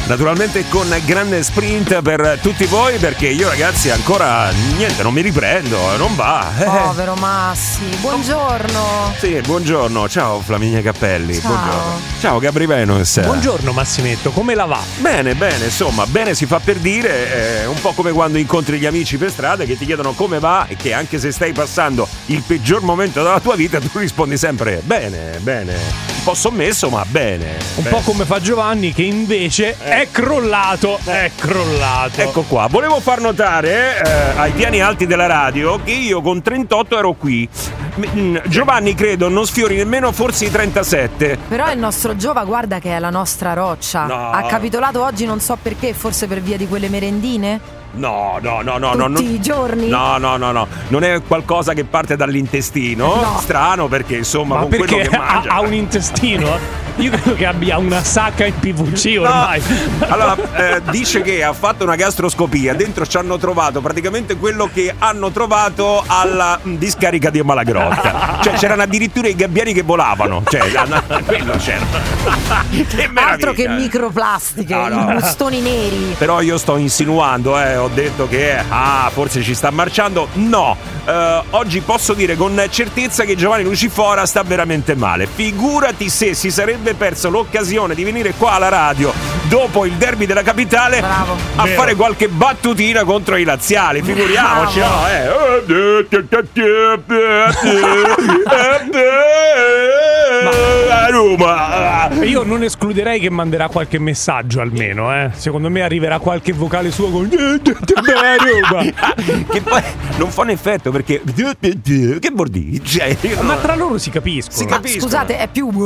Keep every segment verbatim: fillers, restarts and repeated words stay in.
Naturalmente con grande sprint per tutti voi, perché io ragazzi ancora niente, non mi riprendo, non va. Povero Massi, buongiorno. Sì, buongiorno, ciao Flaminia Cappelli. Ciao. Buongiorno. Ciao Gabri Venus. Buongiorno Massimetto, come la va? Bene, bene, insomma, bene si fa per dire, eh, un po' come quando incontri gli amici per strada che ti chiedono come va e che anche se stai passando il peggior momento della tua vita tu rispondi sempre bene, bene, un po' sommesso ma bene. Un bene. po' come fa Giovanni che invece Eh. è crollato, è crollato. Ecco qua, volevo far notare eh, ai piani alti della radio che io con trentotto ero qui. M- Giovanni credo non sfiori nemmeno forse i trentasette. Però il nostro Giova, guarda che è la nostra roccia. No. Ha capitolato oggi, non so perché, forse per via di quelle merendine? No, no, no, no, no. Tutti non- i giorni? No, no, no, no. Non è qualcosa che parte dall'intestino. No. Strano perché insomma Ma con perché quello che ha, mangia. ha un intestino? Io credo che abbia una sacca in P V C ormai. No. Allora, eh, dice che ha fatto una gastroscopia. Dentro ci hanno trovato praticamente quello che hanno trovato alla mh, discarica di Malagrotta. Cioè, c'erano addirittura i gabbiani che volavano. Cioè, la- quello c'era. Che meraviglia. Altro che microplastiche, No, no. i bustoni neri. Però io sto insinuando, eh, ho detto che ah, forse ci sta marciando. No, eh, oggi posso dire con certezza che Giovanni Lucifora sta veramente male. Figurati se si sarebbe perso l'occasione di venire qua alla radio dopo il derby della capitale. Bravo. A Vero. fare qualche battutina contro i laziali. Figuriamoci, no, eh. A Roma. Io non escluderei che manderà qualche messaggio almeno, eh. Secondo me arriverà qualche vocale suo con Che poi non fa un effetto perché che vuol dire? Cioè, io Ma non- tra loro si capiscono. Si Ma capiscono. scusate, è più.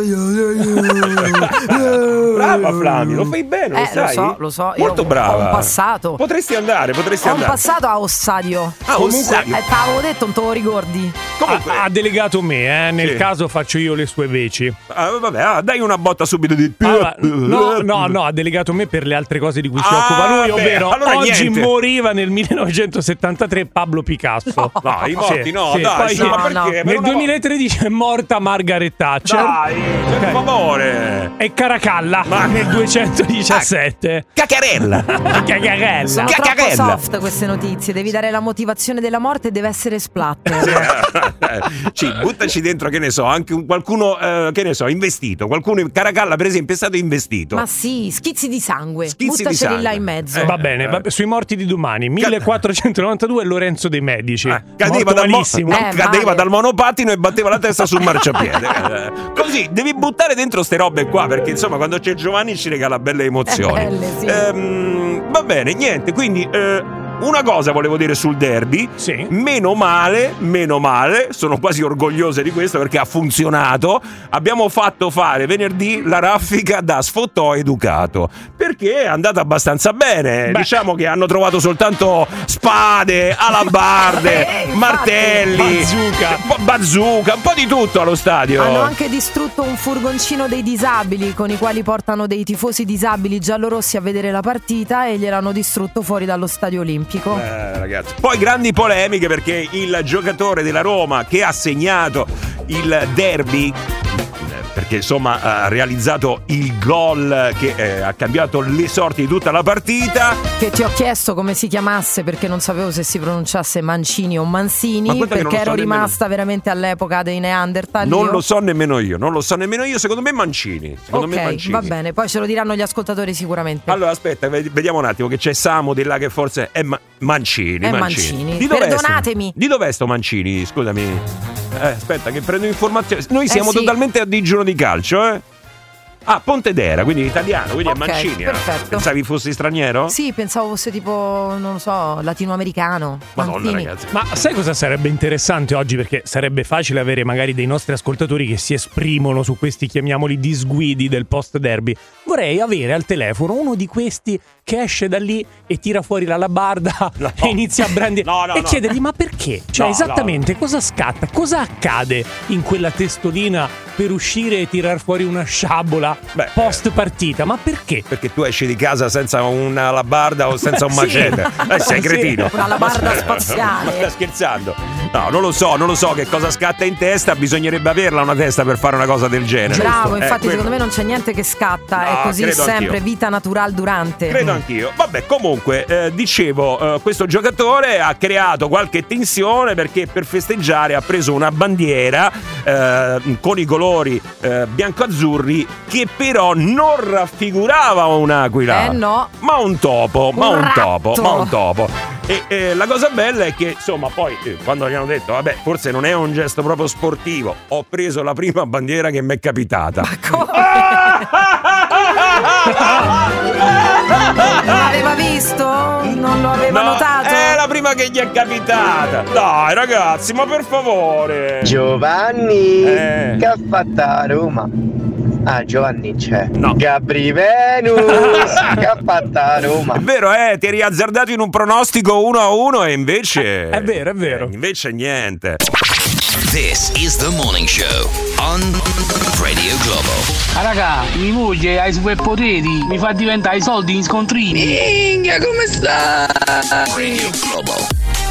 Brava Flavio, lo fai bene, lo Eh, lo sai? so, lo so. Molto Io brava. ho un passato. Potresti andare, potresti Ho un andare. passato a Ossadio. Ah, Comunque, Ossadio. eh, te l'avevo detto, non te lo ricordi? Comunque, Ha, ha delegato me, eh. Nel Sì. caso faccio io le sue veci. ah, vabbè, ah, dai una botta subito di Allora, no, no, no, ha delegato me per le altre cose di cui si Ah, occupa lui, beh, ovvero allora oggi niente. moriva nel millenovecentosettantatré Pablo Picasso. No, i morti Sì, no, sì. dai, Poi sì, ma no, no. perché? Per Nel una vo- duemilatredici è morta Margaret Thatcher. Dai, per Ok. favore. E Caracalla Ma- nel duecentodiciassette. Caccarella. Caccarella. Sono Che troppo cagella. soft queste notizie. Devi dare la motivazione della morte e deve essere splatter. Ci buttaci dentro, che ne so, anche un- qualcuno eh, che ne so, investito. Qualcuno in Caracalla, per esempio, è stato investito. Ma sì, schizzi di sangue. Schizzi di Buttaceli sangue. là in mezzo. Eh, Va bene, va- sui morti di domani, millequattrocentonovantadue Lorenzo De Medici. Eh, cadeva, Morto dal, mo- malissimo. no, Eh, cadeva male. dal monopattino e batteva la testa sul marciapiede. Eh, Così devi buttare dentro ste robe qua, perché insomma quando c'è Giovanni ci regala belle emozioni. Eh, belle, sì. Ehm, va bene, niente, quindi eh, una cosa volevo dire sul derby. Sì. Meno male, meno male, sono quasi orgoglioso di questo perché ha funzionato. Abbiamo fatto fare venerdì la raffica da Sfottò Educato, perché è andata abbastanza bene. Beh. Diciamo che hanno trovato soltanto spade, alabarde, Eh, infatti. martelli, Bazooka. un po' bazooka, un po' di tutto allo stadio. Hanno anche distrutto un furgoncino dei disabili con i quali portano dei tifosi disabili giallorossi a vedere la partita e gliel'hanno distrutto fuori dallo stadio olimpico. Eh, ragazzi. Poi grandi polemiche perché il giocatore della Roma che ha segnato il derby, perché insomma ha realizzato il gol che eh, ha cambiato le sorti di tutta la partita. Che ti ho chiesto come si chiamasse perché non sapevo se si pronunciasse Mancini o Ma Manzini, guarda che non perché lo so ero nemmeno. rimasta veramente all'epoca dei Neanderthal. Non io. lo so nemmeno io, non lo so nemmeno io, secondo me Mancini. Secondo Ok, me Mancini. va bene, poi ce lo diranno gli ascoltatori sicuramente. Allora aspetta, ved- vediamo un attimo che c'è Samu di là che forse è Ma- Mancini. È Mancini. Di dov'è Perdonatemi. sto- Di dov'è sto Mancini? Scusami. Eh, aspetta che prendo informazioni. Noi siamo sì. totalmente a digiuno di calcio, eh? Ah, Pontedera, quindi italiano, quindi Ok, è Mancini. eh? perfetto. Pensavi fossi straniero? Sì, pensavo fosse tipo, non lo so, latinoamericano. Madonna, Manzini. ragazzi. Ma sai cosa sarebbe interessante oggi? Perché sarebbe facile avere magari dei nostri ascoltatori che si esprimono su questi, chiamiamoli, disguidi del post derby. Vorrei avere al telefono uno di questi che esce da lì e tira fuori la labarda No. e inizia a brandire No, no, e no. chiedergli ma perché? Cioè No, esattamente cosa scatta? Cosa accade in quella testolina per uscire e tirar fuori una sciabola Beh, post partita? Ma perché? Perché tu esci di casa senza una labarda o senza un Sì. macete. Eh, sei Sì. cretino. Una labarda Ma- spaziale. Ma sta scherzando? No, non lo so, non lo so che cosa scatta in testa, bisognerebbe averla una testa per fare una cosa del genere. Bravo, eh, infatti quello... secondo me non c'è niente che scatta, no, è così sempre, anch'io. Vita natural durante. Credo anch'io. Vabbè, comunque, eh, dicevo, eh, questo giocatore ha creato qualche tensione perché per festeggiare ha preso una bandiera eh, con i colori eh, bianco-azzurri che però non raffigurava un'aquila. Eh no. Ma un topo, Un ma un ratto. topo, ma un topo. E eh, la cosa bella è che, insomma, poi eh, quando gli hanno detto, vabbè, forse non è un gesto proprio sportivo, ho preso la prima bandiera che mi è capitata. Ma come? Non l'aveva visto? Non lo aveva No, notato? è la prima che gli è capitata. Dai, ragazzi, ma per favore. Giovanni, Eh. che ha fatto a Roma? Ah, Giovanni c'è. No. Gabri Venus, che ha fatto a Roma? È vero, eh, ti eri azzardato in un pronostico uno a uno e invece... È vero, è vero. Eh, invece niente. This is the morning show on Radio Globo. Ah raga, mi moglie ha i superpoteri, mi fa diventare i soldi in scontrini. Minchia, come sta? Radio Globo.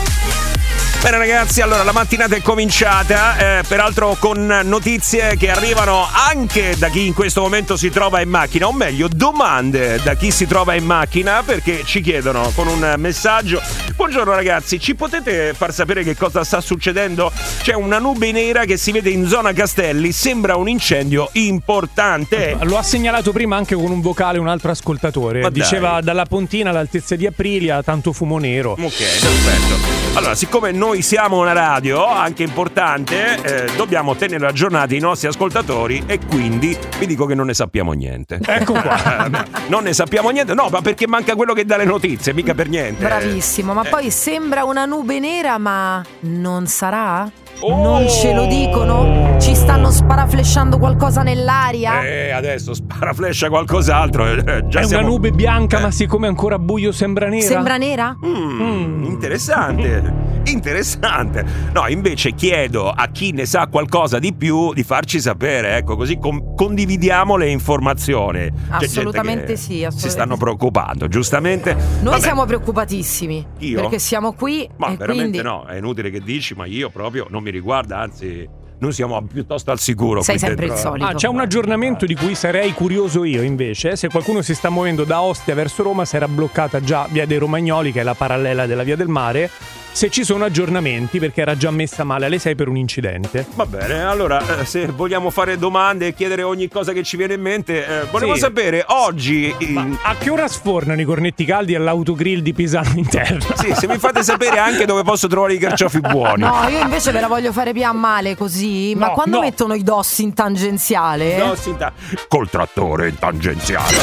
Bene ragazzi, allora la mattinata è cominciata, eh, peraltro con notizie che arrivano anche da chi in questo momento si trova in macchina, o meglio domande da chi si trova in macchina, perché ci chiedono con un messaggio: buongiorno ragazzi, ci potete far sapere che cosa sta succedendo? C'è una nube nera che si vede in zona Castelli, sembra un incendio importante. Lo ha segnalato prima anche con un vocale un altro ascoltatore. Ma Diceva dai. dalla Pontina all'altezza di Aprilia, tanto fumo nero. Ok, perfetto. Allora, siccome noi siamo una radio anche importante, eh, dobbiamo tenere aggiornati i nostri ascoltatori e quindi vi dico che non ne sappiamo niente. Ecco qua. Non ne sappiamo niente, no, ma perché manca quello che dà le notizie, mica per niente. Bravissimo, ma Eh. poi sembra una nube nera, ma non sarà? Oh! Non ce lo dicono? Ci stanno sparaflesciando qualcosa nell'aria? Eh, adesso sparaflescia qualcos'altro. eh, Già È siamo... una nube bianca, Eh. ma siccome è ancora buio sembra nera. Sembra nera? Mm, interessante. Interessante. No, invece chiedo a chi ne sa qualcosa di più di farci sapere, ecco, così com- condividiamo le informazioni. C'è gente Assolutamente che sì, assolutamente si stanno sì. preoccupando, giustamente. Noi Vabbè, siamo preoccupatissimi. Io? Perché siamo qui Ma e veramente quindi no, è inutile che dici, ma io proprio non mi riguarda, anzi, noi siamo piuttosto al sicuro. sei qui sempre dentro. il solito. Ah, c'è un aggiornamento di cui sarei curioso io invece. Se qualcuno si sta muovendo da Ostia verso Roma, si era bloccata già via dei Romagnoli, che è la parallela della via del mare. Se ci sono aggiornamenti, perché era già messa male alle sei per un incidente. Va bene, allora eh, se vogliamo fare domande e chiedere ogni cosa che ci viene in mente, eh, volevo Sì. sapere oggi in- Ma a che ora sfornano i cornetti caldi all'autogrill di Pisano Interna? sì, se mi fate sapere anche dove posso trovare i carciofi buoni. No, io invece ve la voglio fare più a male così. Ma No, quando no. mettono i dossi in tangenziale? No, sì, ta- col trattore in tangenziale.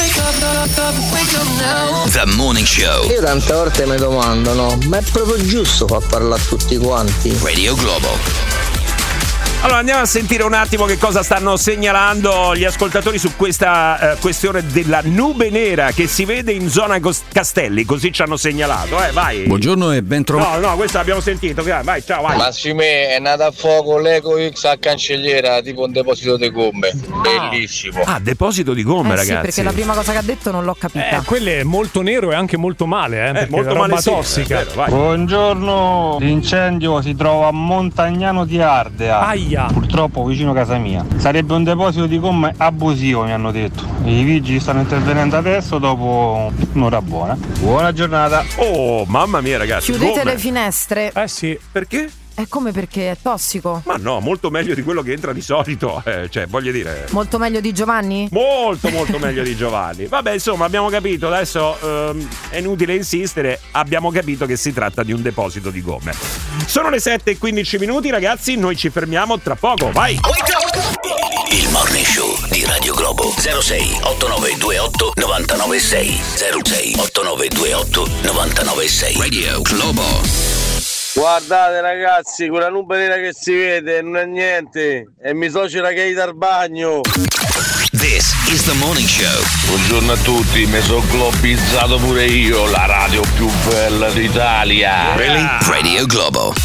The morning show. Io tante volte mi domando, no, ma è proprio giusto far parlare a tutti quanti? Radio Globo. Allora andiamo a sentire un attimo che cosa stanno segnalando gli ascoltatori su questa eh, questione della nube nera che si vede in zona Cos- Castelli, così ci hanno segnalato, eh, vai. Buongiorno e ben trovato. No, no, questa l'abbiamo sentito, vai, vai, ciao, vai. Massime è nata a fuoco l'Eco X a cancelliera, tipo un deposito di gomme. Bellissimo. Ah, deposito di gomme, Eh sì, ragazzi. perché la prima cosa che ha detto non l'ho capita. Eh, quello è molto nero e anche molto male, eh, perché molto è una roba male sì, tossica. è vero, vai. Buongiorno, l'incendio si trova a Montagnano di Ardea. Aia. Purtroppo vicino a casa mia. Sarebbe un deposito di gomme abusivo, mi hanno detto. I vigili stanno intervenendo adesso dopo un'ora buona. Buona giornata. Oh, mamma mia, ragazzi. Chiudete gomme. le finestre. Eh sì. Perché? È come perché è tossico? Ma no, molto meglio di quello che entra di solito, eh, cioè, voglio dire... Molto meglio di Giovanni? Molto molto meglio di Giovanni. Vabbè, insomma, abbiamo capito. Adesso ehm, è inutile insistere. Abbiamo capito che si tratta di un deposito di gomme. Sono le sette e quindici minuti, ragazzi. Noi ci fermiamo tra poco. Vai! Il morning show di Radio Globo. zero sei otto nove due otto nove nove sei zero sei otto nove due otto nove nove sei. Radio Globo. Guardate ragazzi, quella nube nera che si vede non è niente. È mia suocera che è al bagno. This is the morning show. Buongiorno a tutti, mi sono globizzato pure io, la radio più bella d'Italia. Radio Globo.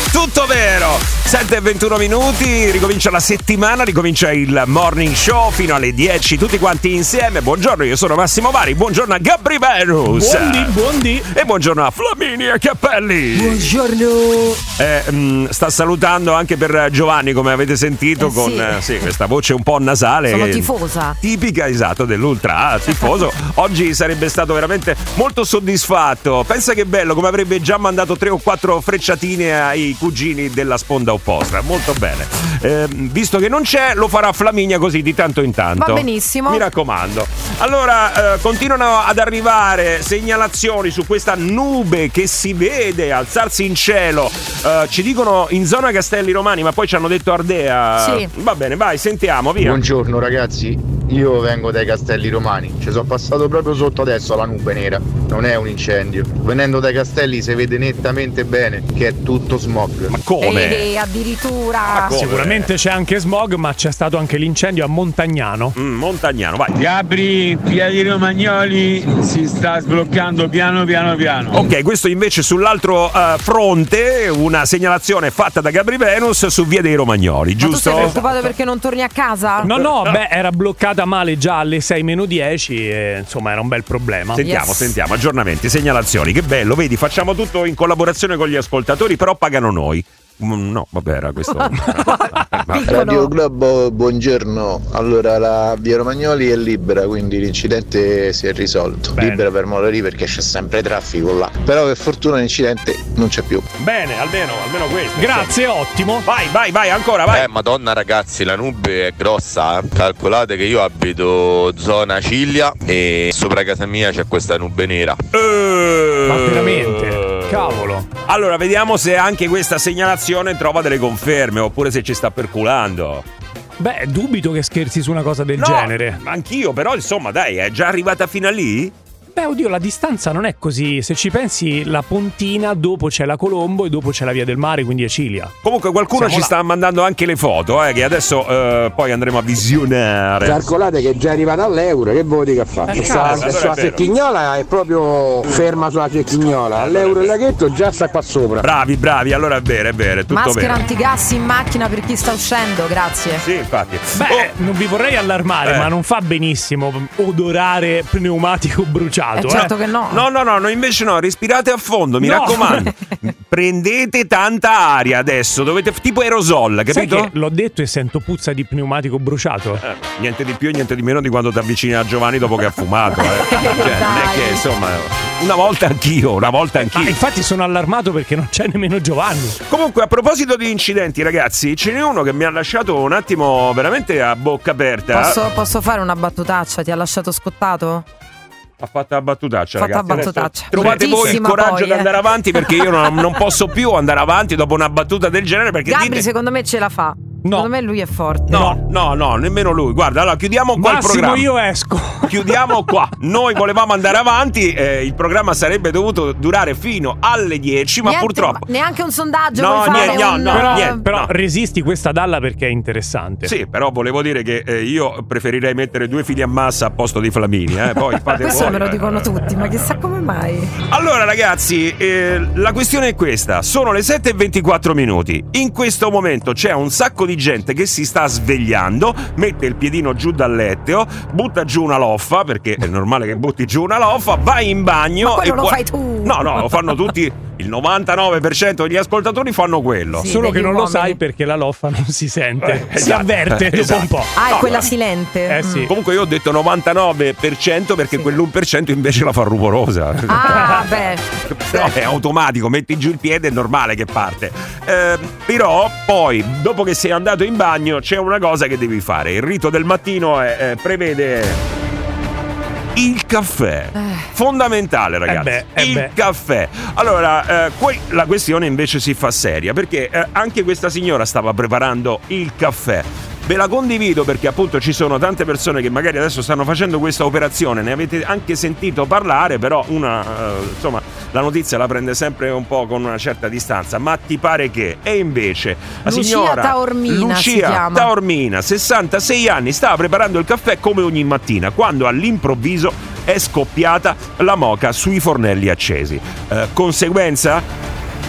tutto vero. sette e ventuno minuti, ricomincia la settimana, ricomincia il Morning Show fino alle dieci, tutti quanti insieme. Buongiorno, io sono Massimo Vari, buongiorno a Gabri Venus. Buondì, buondì. E buongiorno a Flaminia Cappelli. Buongiorno. Eh, mh, sta salutando anche per Giovanni, come avete sentito, eh, con sì. Eh, sì, questa voce un po' nasale. Sono che, tifosa. Tipica, esatto, dell'ultra tifoso. Oggi sarebbe stato veramente molto soddisfatto. Pensa che bello, come avrebbe già mandato tre o quattro frecciatine ai cugini della sponda opposta. Molto bene. Eh, visto che non c'è, lo farà Flaminia così di tanto in tanto. Va benissimo. Mi raccomando. Allora, eh, continuano ad arrivare segnalazioni su questa nube che si vede alzarsi in cielo. Eh, ci dicono in zona Castelli Romani, ma poi ci hanno detto Ardea. Sì. Va bene, vai, sentiamo, via. Buongiorno ragazzi, io vengo dai Castelli Romani, ci sono passato proprio sotto adesso la nube nera, non è un incendio. Venendo dai Castelli si vede nettamente bene che è tutto smog. Ma come? E addirittura. Ma come? Sicuramente c'è anche smog, ma c'è stato anche l'incendio a Montagnano. Mm, Montagnano, vai. Gabri, Piedi Romagnoli si sta sbloccando piano piano piano. Ok, questo invece sull'altro uh, fronte, una segnalazione fatta da Gabri Venus su Via dei Romagnoli, Ma tu sei giusto? preoccupato perché non torni a casa? No, no, beh, era bloccata male già alle sei meno dieci e insomma era un bel problema. Sentiamo, Yes. sentiamo, aggiornamenti, segnalazioni, che bello, vedi, facciamo tutto in collaborazione con gli ascoltatori, però pagano noi. Mm, No, vabbè, era questo. Radio Globo, buongiorno. Allora la via Romagnoli è libera, quindi l'incidente si è risolto. Bene. Libera per morire perché c'è sempre traffico là. Però per fortuna l'incidente non c'è più. Bene, almeno, almeno questo. Grazie, ottimo. Vai, vai, vai, ancora, vai. Eh, madonna ragazzi, la nube è grossa, eh. Calcolate che io abito zona Ciglia e sopra casa mia c'è questa nube nera. Eh, Ma veramente? Cavolo. Allora, vediamo se anche questa segnalazione trova delle conferme oppure se ci sta perculando. Beh, dubito che scherzi su una cosa del No, genere. ma anch'io, però insomma, dai, è già arrivata fino a lì? Beh, oddio, la distanza non è così. Se ci pensi, la Pontina, dopo c'è la Colombo e dopo c'è la Via del Mare, quindi è Ciglia. Comunque qualcuno Siamo ci là. sta mandando anche le foto, eh, che adesso eh, poi andremo a visionare. Calcolate che è già arrivata all'euro, che vuol dire che fa? Eh, Sta, cazzo, allora sulla è vero. Cecchignola è proprio ferma sulla Cecchignola, all'euro e laghetto già sta qua sopra. Bravi, bravi, allora è vero, è vero, è tutto Maschera vero. antigas in macchina per chi sta uscendo, grazie. Sì, infatti. Beh, Oh, non vi vorrei allarmare, Eh. ma non fa benissimo odorare pneumatico bruciato. Eh, certo eh. che no. No, no, no, no, invece no, respirate a fondo, mi No. raccomando. Prendete tanta aria adesso, dovete tipo aerosol, Sai capito? che l'ho detto e sento puzza di pneumatico bruciato? Eh, niente di più e niente di meno di quando ti avvicini a Giovanni dopo che ha fumato, eh. Cioè, non è Dai. che insomma, una volta anch'io, una volta Ah, anch'io. infatti sono allarmato perché non c'è nemmeno Giovanni. Comunque, a proposito di incidenti, ragazzi, ce n'è uno che mi ha lasciato un attimo veramente a bocca aperta. Posso, posso fare una battutaccia? Ti ha lasciato scottato? Ha fatto la battutaccia, Fatta ragazzi. la Adesso battutaccia. trovate voi il Bruttissima coraggio poi, di eh. andare avanti, perché io non, non posso più andare avanti dopo una battuta del genere, perché Gabri dite... secondo me ce la fa. No. Secondo me lui è forte. No, no, no, nemmeno lui. Guarda, allora chiudiamo qua il Massimo, programma. io esco. Chiudiamo qua. Noi volevamo andare avanti, eh, il programma sarebbe dovuto durare fino alle dieci, ma Niente, purtroppo... ma neanche un sondaggio No, vuoi fare niente, no, un, no, Però, niente. però no. resisti questa dalla perché è interessante. Sì, però volevo dire che eh, io preferirei mettere due fili a massa a posto di Flamini, eh. Poi fate Questo voi. me lo eh. dicono tutti, ma chissà come mai. Allora ragazzi, eh, la questione è questa. Sono le sette e ventiquattro minuti. In questo momento c'è un sacco di gente che si sta svegliando, mette il piedino giù dal letto, butta giù una loffa, perché è normale che butti giù una loffa, vai in bagno. Ma quello e lo qua- fai tu. No, no, lo fanno tutti. Il novantanove per cento degli ascoltatori fanno quello. Sì, Solo degli che non lo uomini. sai perché la loffa non si sente. Eh, si esatto, avverte dopo esatto. un po'. Ah, è No, quella no. silente. Eh sì. Comunque io ho detto novantanove per cento perché Sì. quell'uno per cento invece la fa rumorosa. Ah, beh. No, è automatico, metti giù il piede, è normale che parte. Eh, però poi, dopo che sei andato in bagno, c'è una cosa che devi fare. Il rito del mattino è, eh, prevede il caffè. Fondamentale, ragazzi. Eh beh, eh il beh. caffè. Allora, eh, qui la questione invece si fa seria, perché eh, anche questa signora stava preparando il caffè. Ve la condivido perché appunto ci sono tante persone che magari adesso stanno facendo questa operazione, ne avete anche sentito parlare, però una, eh, insomma, la notizia la prende sempre un po' con una certa distanza. Ma ti pare che? E invece la Lucia signora Taormina Lucia si chiama. Taormina, sessantasei anni, stava preparando il caffè come ogni mattina, quando all'improvviso è scoppiata la moka sui fornelli accesi. Eh, conseguenza?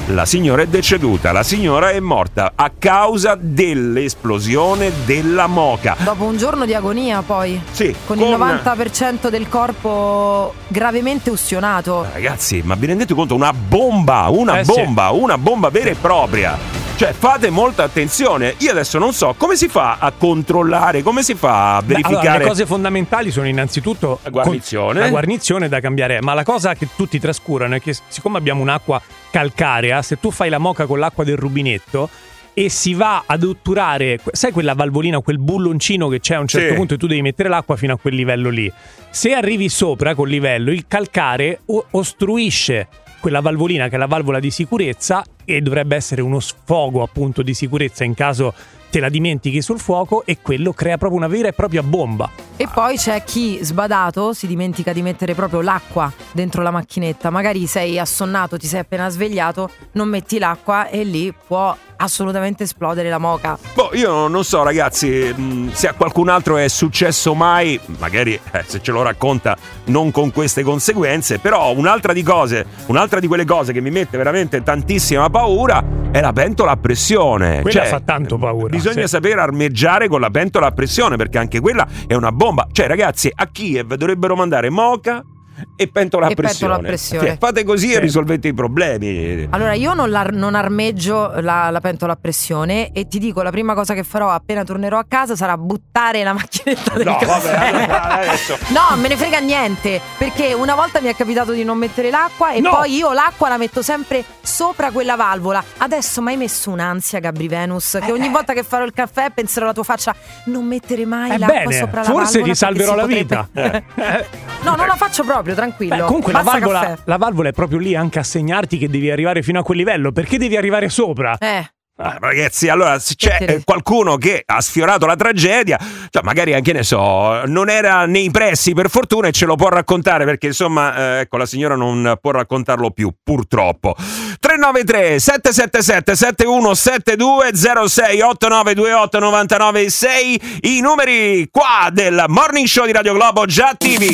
la signora è deceduta, la signora è morta a causa dell'esplosione della moka. Dopo un giorno di agonia poi, sì, con, con il novanta per cento del corpo gravemente ustionato. Ragazzi, ma vi rendete conto? Una bomba, una eh, bomba, sì. una bomba vera e propria. Cioè, fate molta attenzione. Io adesso non so come si fa a controllare, come si fa a verificare. Beh, allora, le cose fondamentali sono innanzitutto la guarnizione. La guarnizione da cambiare. Ma la cosa che tutti trascurano è che, siccome abbiamo un'acqua calcarea, se tu fai la moka con l'acqua del rubinetto e si va ad otturare, sai quella valvolina, quel bulloncino che c'è a un certo sì. punto e tu devi mettere l'acqua fino a quel livello lì. Se arrivi sopra col livello, il calcare o- ostruisce quella valvolina che è la valvola di sicurezza e dovrebbe essere uno sfogo appunto di sicurezza in caso te la dimentichi sul fuoco, e quello crea proprio una vera e propria bomba. E poi c'è chi sbadato si dimentica di mettere proprio l'acqua dentro la macchinetta. Magari sei assonnato, ti sei appena svegliato, non metti l'acqua e lì può assolutamente esplodere la moka. Boh, io non so ragazzi, mh, se a qualcun altro è successo mai, magari eh, se ce lo racconta non con queste conseguenze, però un'altra di cose, un'altra di quelle cose che mi mette veramente tantissima paura è la pentola a pressione. Quella cioè, fa tanto paura. Bisogna sì. sapere armeggiare con la pentola a pressione, perché anche quella è una bomba. Cioè ragazzi, a Kiev dovrebbero mandare moka e pentola a E pressione. pentola a pressione. Cioè, fate così Sì. e risolvete i problemi. Allora io non, la, non armeggio la, la pentola a pressione, e ti dico, la prima cosa che farò appena tornerò a casa sarà buttare la macchinetta del No, caffè. vabbè, adesso. No, me ne frega niente, perché una volta mi è capitato di non mettere l'acqua e No. poi io l'acqua la metto sempre sopra quella valvola. Adesso mi hai messo un'ansia, Gabri Venus, che ogni volta che farò il caffè penserò alla tua faccia: non mettere mai Eh l'acqua bene, sopra la forse valvola, ti salverò la perché si vita. potrebbe- No, non la faccio proprio, tranquillo. Beh, comunque la Basta valvola, caffè. la valvola è proprio lì anche a segnarti che devi arrivare fino a quel livello. Perché devi arrivare sopra? Eh. Ah, ragazzi, allora se c'è eh, qualcuno che ha sfiorato la tragedia, cioè magari anche ne so, non era nei pressi per fortuna e ce lo può raccontare, perché insomma eh, ecco, la signora non può raccontarlo più, purtroppo. Tre nove tre sette sette sette sette uno sette due zero sei otto nove due otto nove nove sei, i numeri qua del Morning Show di Radio Globo già attivi.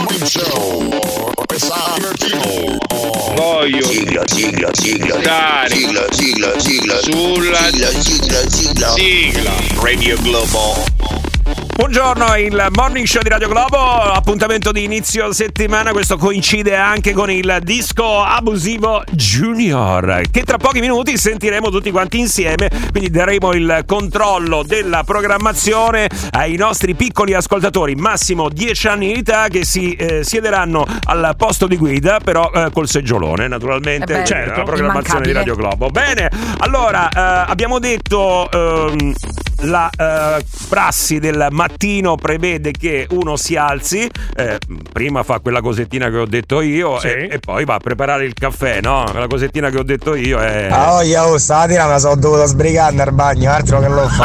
Voglio sigla, sigla, sigla, dare sigla, sigla, sigla, sulla sigla, sigla, sigla, sigla Radio Globo. Buongiorno, il Morning Show di Radio Globo, appuntamento di inizio settimana, questo coincide anche con il disco abusivo Junior, che tra pochi minuti sentiremo tutti quanti insieme, quindi daremo il controllo della programmazione ai nostri piccoli ascoltatori, massimo dieci anni di età, che si eh, siederanno al posto di guida, però eh, col seggiolone, naturalmente, Eh beh, certo, la programmazione immancabile. di Radio Globo. Bene, allora eh, abbiamo detto ehm, la eh, prassi del mattino prevede che uno si alzi, eh, prima fa quella cosettina che ho detto io, Sì. e, e poi va a preparare il caffè, no? La cosettina che ho detto io è... Ah, oh, io stamattina me la sono dovuto sbrigare nel bagno, altro che l'ho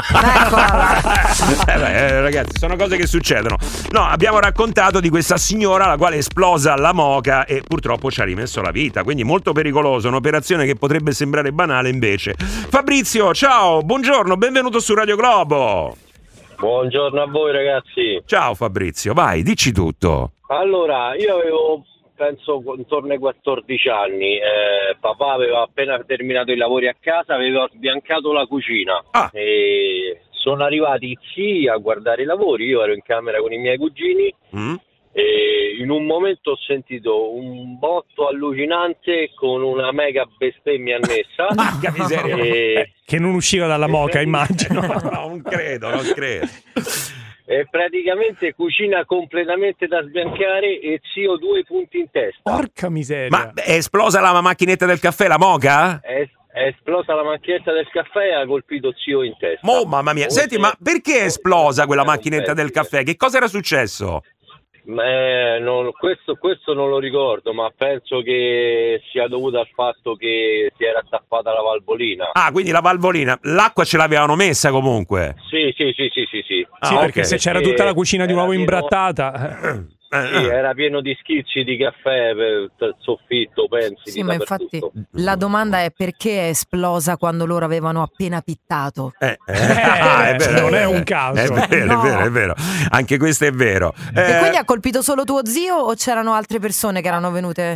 fatto. Eh beh, eh, ragazzi, sono cose che succedono. No, abbiamo raccontato di questa signora alla quale è esplosa la moka e purtroppo ci ha rimesso la vita, quindi molto pericoloso, un'operazione che potrebbe sembrare banale invece. Fabrizio, ciao, buongiorno, benvenuto su Radio Globo. Buongiorno a voi ragazzi. Ciao Fabrizio, vai, dici tutto. Allora, io avevo, penso, intorno ai quattordici anni. Eh, papà aveva appena terminato i lavori a casa, aveva sbiancato la cucina. Ah. E sono arrivati i zii a guardare i lavori, io ero in camera con i miei cugini. Mm? E in un momento ho sentito un botto allucinante con una mega bestemmia annessa. Porca miseria. E... Che non usciva dalla moka, immagino. No, non credo, non credo. E praticamente cucina completamente da sbiancare e zio due punti in testa. Porca miseria. Ma è esplosa la macchinetta del caffè, la moka? È, è esplosa la macchinetta del caffè e ha colpito zio in testa. Oh, mamma mia. Senti, ma perché è esplosa quella macchinetta del caffè? Che cosa era successo? Eh, non, questo, questo non lo ricordo, ma penso che sia dovuto al fatto che si era tappata la valvolina. Ah, quindi la valvolina. L'acqua ce l'avevano messa comunque. Sì, sì, sì, sì, sì, sì. Sì, Ah, perché ok. se c'era tutta la cucina di Era nuovo pieno- imbrattata. Sì, era pieno di schizzi di caffè per per il soffitto, pensi. Sì, di ma infatti dappertutto. la domanda è: perché è esplosa quando loro avevano appena pittato? Eh, eh, ah, vero, non è un vero. caso. È vero, No. è vero, è vero. Anche questo è vero. E Eh, quindi ha colpito solo tuo zio o c'erano altre persone che erano venute?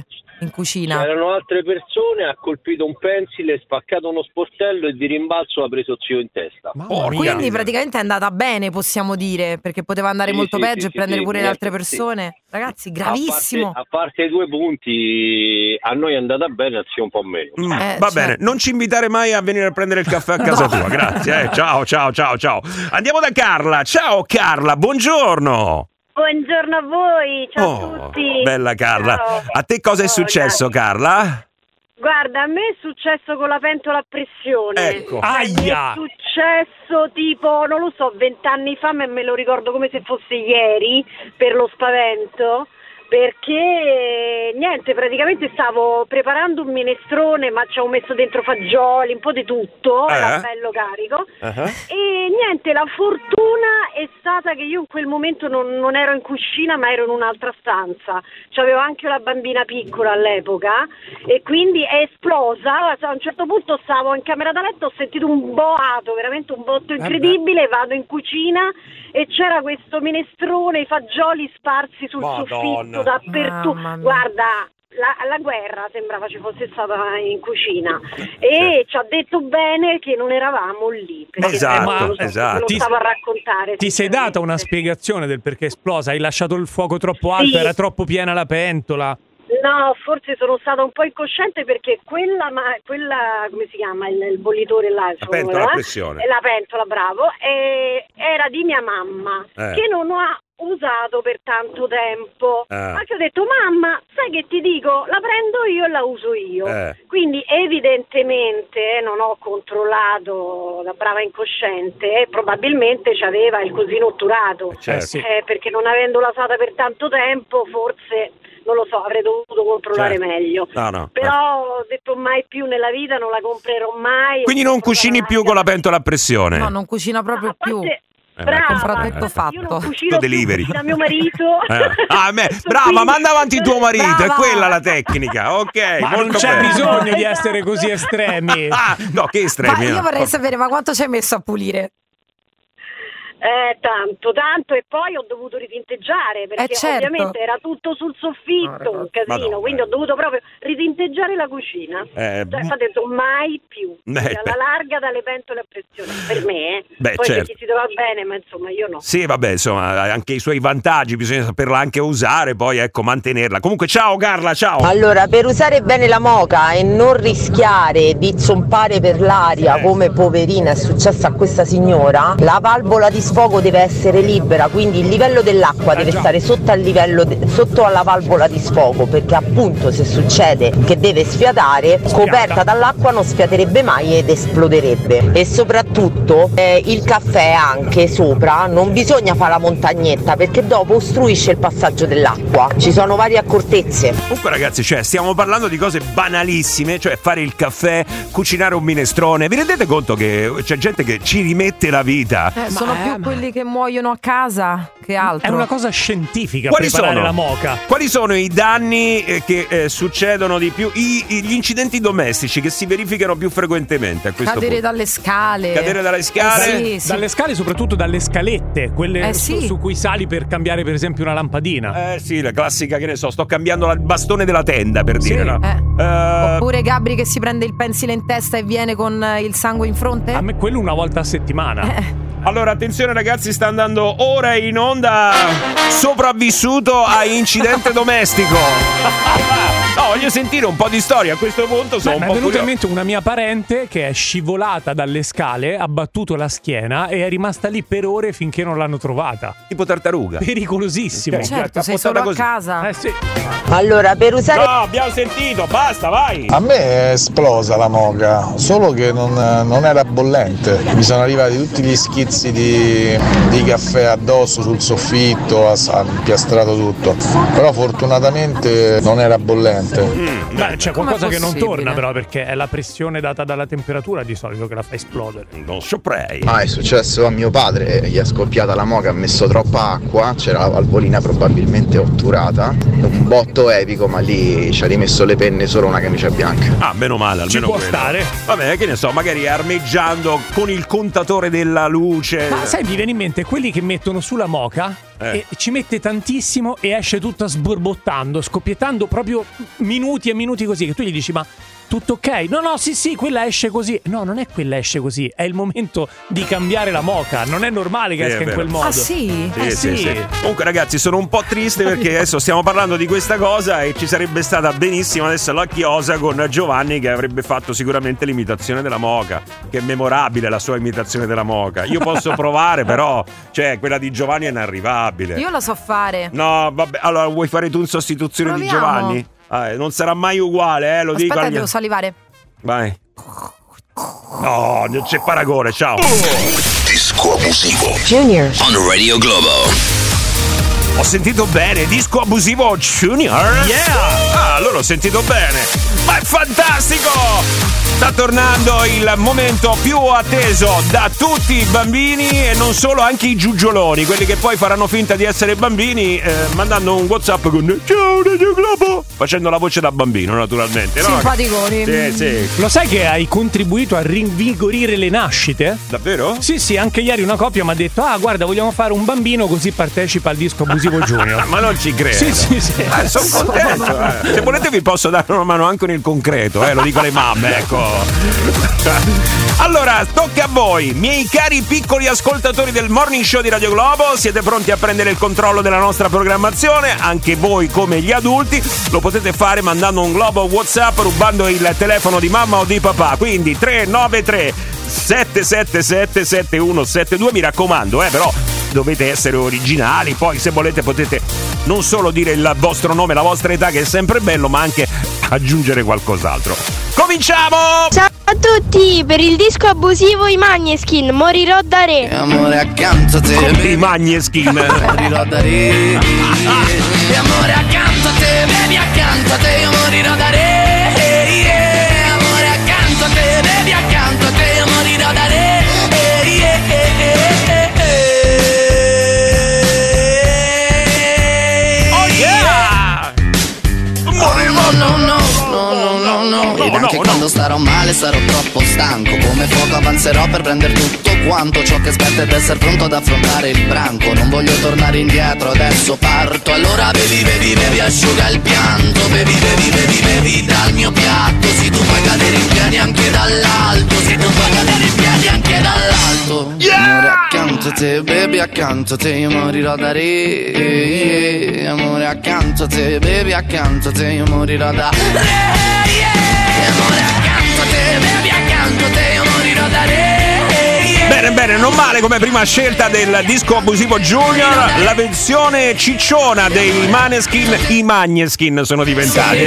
in cucina. C'erano altre persone, ha colpito un pensile, spaccato uno sportello e di rimbalzo ha preso zio in testa. Oh, quindi praticamente è andata bene, possiamo dire, perché poteva andare Sì, molto sì, peggio sì, e sì, prendere sì, pure le niente, altre persone. Ragazzi, gravissimo. A parte, a parte i due punti, a noi è andata bene, a zio un po' meno. Mm, Eh, va certo. bene, non ci invitare mai a venire a prendere il caffè a casa tua, grazie. Eh. Ciao, ciao, ciao, ciao. Andiamo da Carla. Ciao Carla, buongiorno. Buongiorno a voi, ciao Oh, a tutti. bella Carla. Ciao. A te cosa è Ciao, successo, grazie. Carla? Guarda, a me è successo con la pentola a pressione. Ecco. Cioè, mi è Aia! successo tipo, non lo so, vent'anni fa, ma me lo ricordo come se fosse ieri, per lo spavento. Perché niente, praticamente stavo preparando un minestrone, ma ci ho messo dentro fagioli, un po' di tutto, Eh? era bello carico. Uh-huh. E niente, la fortuna è stata che io in quel momento non, non ero in cucina, ma ero in un'altra stanza. C'avevo anche una bambina piccola all'epoca e quindi è esplosa. A un certo punto stavo in camera da letto, ho sentito un boato, veramente un botto incredibile, vado in cucina e c'era questo minestrone, i fagioli sparsi sul Madonna. soffitto dappertutto. Mamma mia. Guarda, la, la guerra sembrava ci fosse stata in cucina e ci ha detto bene che non eravamo lì. Perché Esatto, non lo so, esatto. me lo Ti- stavo a raccontare. Ti sei data una spiegazione del perché è esplosa? Hai lasciato il fuoco troppo alto? Sì. Era troppo piena la pentola? No, forse sono stata un po' incosciente perché quella, ma, quella come si chiama, il, il bollitore là, La pentola a eh? pressione. Eh, la pentola, bravo, e era di mia mamma, Eh. che non ha usato per tanto tempo. Eh. Ma che ho detto, mamma, sai che ti dico, la prendo io e la uso io. Eh. Quindi evidentemente eh, non ho controllato da brava incosciente, eh, probabilmente c'aveva il cosino otturato, certo. Eh, sì. eh, perché non avendola usata per tanto tempo forse... Non lo so, avrei dovuto controllare Certo. meglio. No, no. Però ho detto mai più nella vita, non la comprerò mai. Quindi non cucini più con la pentola a pressione? No, non cucina proprio A parte- più. Eh, brava, compra tutto io fatto. non cucino Tutto più, delivery. cucina mio marito. Eh. Ah, me, brava, Quindi- manda avanti tuo marito, è Brava. quella la tecnica, ok. Ma molto non c'è bene. bisogno di essere così estremi. Ah, no, che Ma estremi. io no. vorrei sapere, ma quanto ci hai messo a pulire? Eh, tanto, tanto, e poi ho dovuto ritinteggiare perché Eh, certo. ovviamente era tutto sul soffitto, un casino, Madonna. quindi ho dovuto proprio ritinteggiare la cucina. Eh, Cioè, ho detto mai più. Eh, Quindi beh. alla larga dalle pentole a pressione, per me, eh. Beh, poi certo. se chi si trova bene, ma insomma io no. Sì, vabbè, insomma, anche i suoi vantaggi, bisogna saperla anche usare, poi ecco, mantenerla. Comunque, ciao Carla, ciao. Allora, per usare bene la moka e non rischiare di zompare per l'aria come poverina è successo a questa signora, la valvola di sfogo deve essere libera, quindi il livello dell'acqua deve stare sotto al livello de- sotto alla valvola di sfogo, perché appunto se succede che deve sfiatare, coperta dall'acqua non sfiaterebbe mai ed esploderebbe. E soprattutto eh, il caffè anche sopra non bisogna fare la montagnetta, perché dopo ostruisce il passaggio dell'acqua. Ci sono varie accortezze. Comunque ragazzi, cioè, stiamo parlando di cose banalissime, cioè fare il caffè, cucinare un minestrone. Vi rendete conto che c'è gente che ci rimette la vita? Eh, sono più quelli che muoiono a casa che altro. È una cosa scientifica Quali preparare sono? la moka. Quali sono i danni eh, che eh, succedono di più? I, i- gli incidenti domestici che si verificano più frequentemente a questo Cadere punto? dalle scale. Cadere dalle scale? Eh, sì, sì. Dalle scale, soprattutto dalle scalette, quelle Eh, su, sì. su cui sali per cambiare per esempio una lampadina. Eh sì, la classica, che ne so, sto cambiando il bastone della tenda, per dire, no? Eh. Eh, Oppure Gabri che si prende il pensile in testa e viene con eh, il sangue in fronte? A me quello una volta a settimana. Eh. Allora, attenzione ragazzi, sta andando ora in onda Sopravvissuto a incidente domestico. No, voglio sentire un po' di storia a questo punto, sono Beh, un mi po' è venuta in curioso. mente una mia parente che è scivolata dalle scale, ha battuto la schiena e è rimasta lì per ore finché non l'hanno trovata. Tipo tartaruga. Pericolosissimo. Ok. Certo, sei Appostata solo così. a casa. Eh sì. Allora, per usare No, abbiamo sentito, basta, vai. A me è esplosa la moka, solo che non, non era bollente. Mi sono arrivati tutti gli schizzi di, di caffè addosso sul soffitto, ha, ha impiastrato tutto. Però fortunatamente non era bollente. Mm, Beh, c'è Com'è qualcosa che non possibile? torna però, perché è la pressione data dalla temperatura di solito che la fa esplodere. non saprei. Ah, è successo a mio padre, gli è scoppiata la moka, ha messo troppa acqua, c'era la valvolina probabilmente otturata, un botto epico, ma lì ci ha rimesso le penne solo una camicia bianca. Ah, meno male, Ci almeno può quello. stare. Vabbè, che ne so, magari armeggiando con il contatore della luce. Ma sai, mi viene in mente quelli che mettono sulla moka e ci mette tantissimo e esce tutta sborbottando, scoppiettando proprio minuti e minuti così, che tu gli dici ma tutto ok? No, no, sì, sì, quella esce così. No, non è quella esce così, è il momento di cambiare la moca. Non è normale che Sì, esca è in vero. quel modo. Ah sì? Sì, Eh, sì, sì. sì. Comunque ragazzi sono un po' triste perché adesso stiamo parlando di questa cosa e ci sarebbe stata benissimo adesso la chiosa con Giovanni che avrebbe fatto sicuramente l'imitazione della moca, che è memorabile la sua imitazione della moca. Io posso provare però, cioè quella di Giovanni è inarrivabile. Io la so fare. No, vabbè, allora vuoi fare tu in sostituzione di Proviamo. Giovanni? Ah, eh, non sarà mai uguale, eh, lo dico. Aspetta, agli- devo salivare. Vai. No, non c'è paragone, ciao. Disco abusivo Junior on Radio Globo. Ho sentito bene, disco abusivo Junior. Yeah! Ah, allora ho sentito bene. Ma è fantastico! Sta tornando il momento più atteso da tutti i bambini e non solo, anche i giugioloni, quelli che poi faranno finta di essere bambini eh, mandando un WhatsApp con ciao Radio Globo, facendo la voce da bambino naturalmente, no? Simpaticoni. Sì, sì. Lo sai che hai contribuito a rinvigorire le nascite? Davvero? Sì, sì, anche ieri una coppia mi ha detto ah guarda vogliamo fare un bambino così partecipa al disco abusivo Junior. Ma non ci credo. Sì, sì, sì. Eh, sono contento. Eh. Se volete vi posso dare una mano anche nel concreto, eh, lo dico alle mamme, ecco. Allora, tocca a voi, miei cari piccoli ascoltatori del Morning Show di Radio Globo. Siete pronti a prendere il controllo della nostra programmazione? Anche voi come gli adulti. Lo potete fare mandando un globo WhatsApp, rubando il telefono di mamma o di papà. Quindi tre nove tre sette sette sette sette uno sette due. Mi raccomando, eh, però dovete essere originali. Poi se volete potete non solo dire il vostro nome, la vostra età, che è sempre bello, ma anche aggiungere qualcos'altro. Cominciamo! Ciao a tutti, per il disco abusivo i Magneskin, morirò da re. Amore accanto a te, Come i Magneskin. morirò da re. E amore accanto a te, bevi accanto a te, io morirò da re. Yeah. Amore accanto a te, bevi accanto a te, io morirò da re. Yeah. Oh yeah! No, no, no, no, no, no, no. Ed anche quando starò male sarò troppo stanco. Come fuoco avanzerò per prendere tutto quanto ciò che aspetta ed essere pronto ad affrontare il branco. Non voglio tornare indietro, adesso parto. Allora bevi, bevi, bevi, asciuga il pianto. Bevi, bevi, bevi, bevi dal mio piatto. Sì, tu puoi cadere in piedi anche dall'alto. Sì, tu puoi cadere in piedi anche dall'alto. Amore accanto a te, bevi accanto a te, io morirò da re. Amore accanto a te, bevi accanto a te, io morirò da re. Amore accanto a te, bevi accanto a te, io morirò da re. Bene, bene, non male come prima scelta del disco abusivo Junior. La versione cicciona dei Maneskin, i Magneskin sono diventati.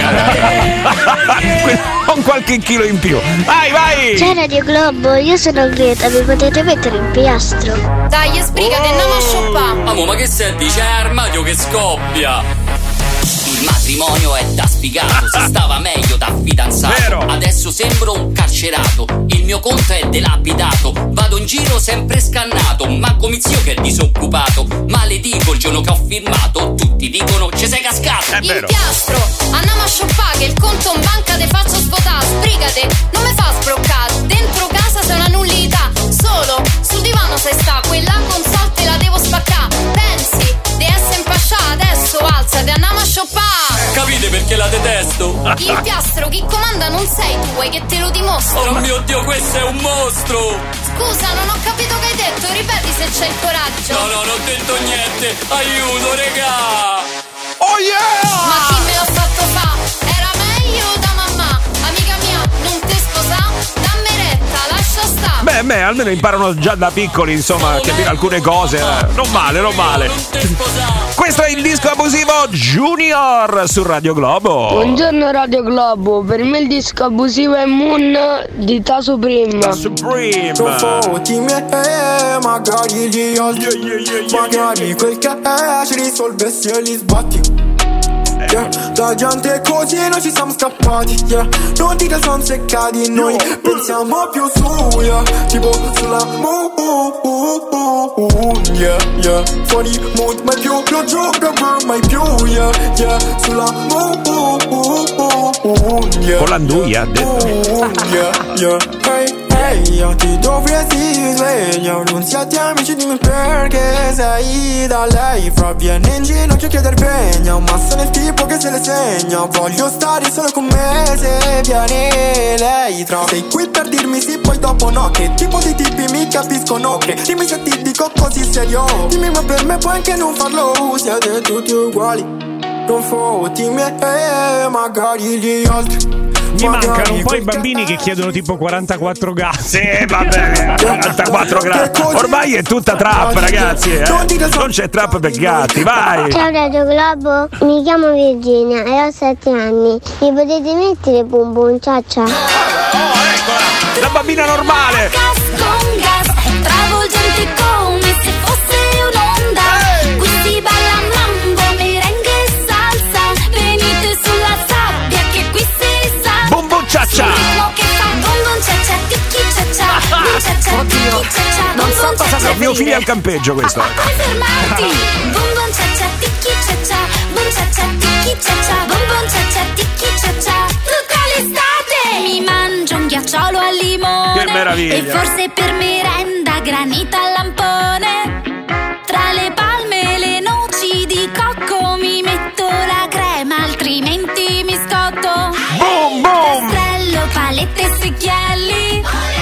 Con qualche chilo in più. Vai, vai! Ciao Radio Globo, io sono Greta, mi potete mettere un piastro? Dai, sbrigati, andiamo a shoppare. Amo, ma che serve? C'è l'armadio che scoppia. Il matrimonio è da sfigato, si stava meglio da fidanzato. Vero. Adesso sembro un carcerato, il mio conto è dilapidato. Vado in giro sempre scannato, manco mio zio che è disoccupato. Maledico il giorno che ho firmato, tutti dicono ci sei cascato. Il piastro, andiamo a shoppare, che il conto in banca te faccio svuotare. Sbrigate, non mi fa sbroccare, dentro casa sei una nullità. Solo sul divano sei sta, quella console te la devo spaccare. Pensi di essere impasciata, adesso alzati, andiamo a shoppare. Capite perché la detesto? Il piastro, chi comanda non sei tu, vuoi che te lo dimostro? Oh mio Dio, questo è un mostro! Scusa, non ho capito che hai detto, ripeti se c'è il coraggio. No, no, non ho detto niente! Aiuto, regà! Oh yeah! Ma chi me l'ha fatto fa? Era meglio da mamma. Amica mia, non te sposà? Dammi retta, lascia stare. Beh, beh, almeno imparano già da piccoli, insomma, a capire alcune cose. eh. Non male, non male. Questo è il disco abusivo Junior su Radio Globo. Buongiorno Radio Globo, per me il disco abusivo è Moon di Ta Supreme. Ta Supreme. Profondi miei, magari gli altri, magari quel che è ci risolve se li sbatti. Yeah. Da gente così noi ci siamo scappati, yeah. Non dite son seccati, noi pensiamo più su, yeah. Tipo sulla moon, yeah, yeah. Fuori mood, mai più, lo gioco per mai più, yeah, yeah. Sulla moon, yeah. Con l'anduia, ha detto. Yeah, yeah. Hey, hey, sveglia, ti dovresti sveglia. Non siate amici, dimmi perché sei da lei. Fra viene in ginocchio a chieder vegna, ma sono il tipo che se le segna. Voglio stare solo con me se viene lei. Tra sei qui per dirmi sì poi dopo no. Che tipo di tipi mi capiscono? Che dimmi se ti dico così serio. Dimmi ma per me puoi anche non farlo. Siete tutti uguali, non fottimi e magari gli altri. Mi mancano un po' i bambini che chiedono tipo quarantaquattro gatti. Sì, vabbè, quarantaquattro gatti. Ormai è tutta trap, ragazzi, eh. Non c'è trap per gatti, vai. Ciao Radio Globo, mi chiamo Virginia e ho sette anni. Mi potete mettere Bum Bum Ciaccia? Oh, eccola, la bambina normale. Gas con gas, travolgente come se fosse un'onda. Qui si balla mambo, merengue e salsa. Venite sulla sabbia che qui si sa. Bum Bum Ciaccia. Che fa bum bum ciaccia, ticchi ciaccia. Bum ciaccia, ticchi ciaccia. Non so cosa sia. Mio figlio è al campeggio questo. Puoi fermarti. Bum bum ciaccia, ticchi ciaccia. Bum ciaccia, ticchi ciaccia. Bum bum ciaccia, ticchi ciaccia. Tutta l'estate mi mangio un ghiacciolo al limone. Che meraviglia. E forse per merenda granita al lampone. Tra le palme e le noci di cocco mi metto la crema, altrimenti mi scotto. Boom boom. Castello, palette e secchielli.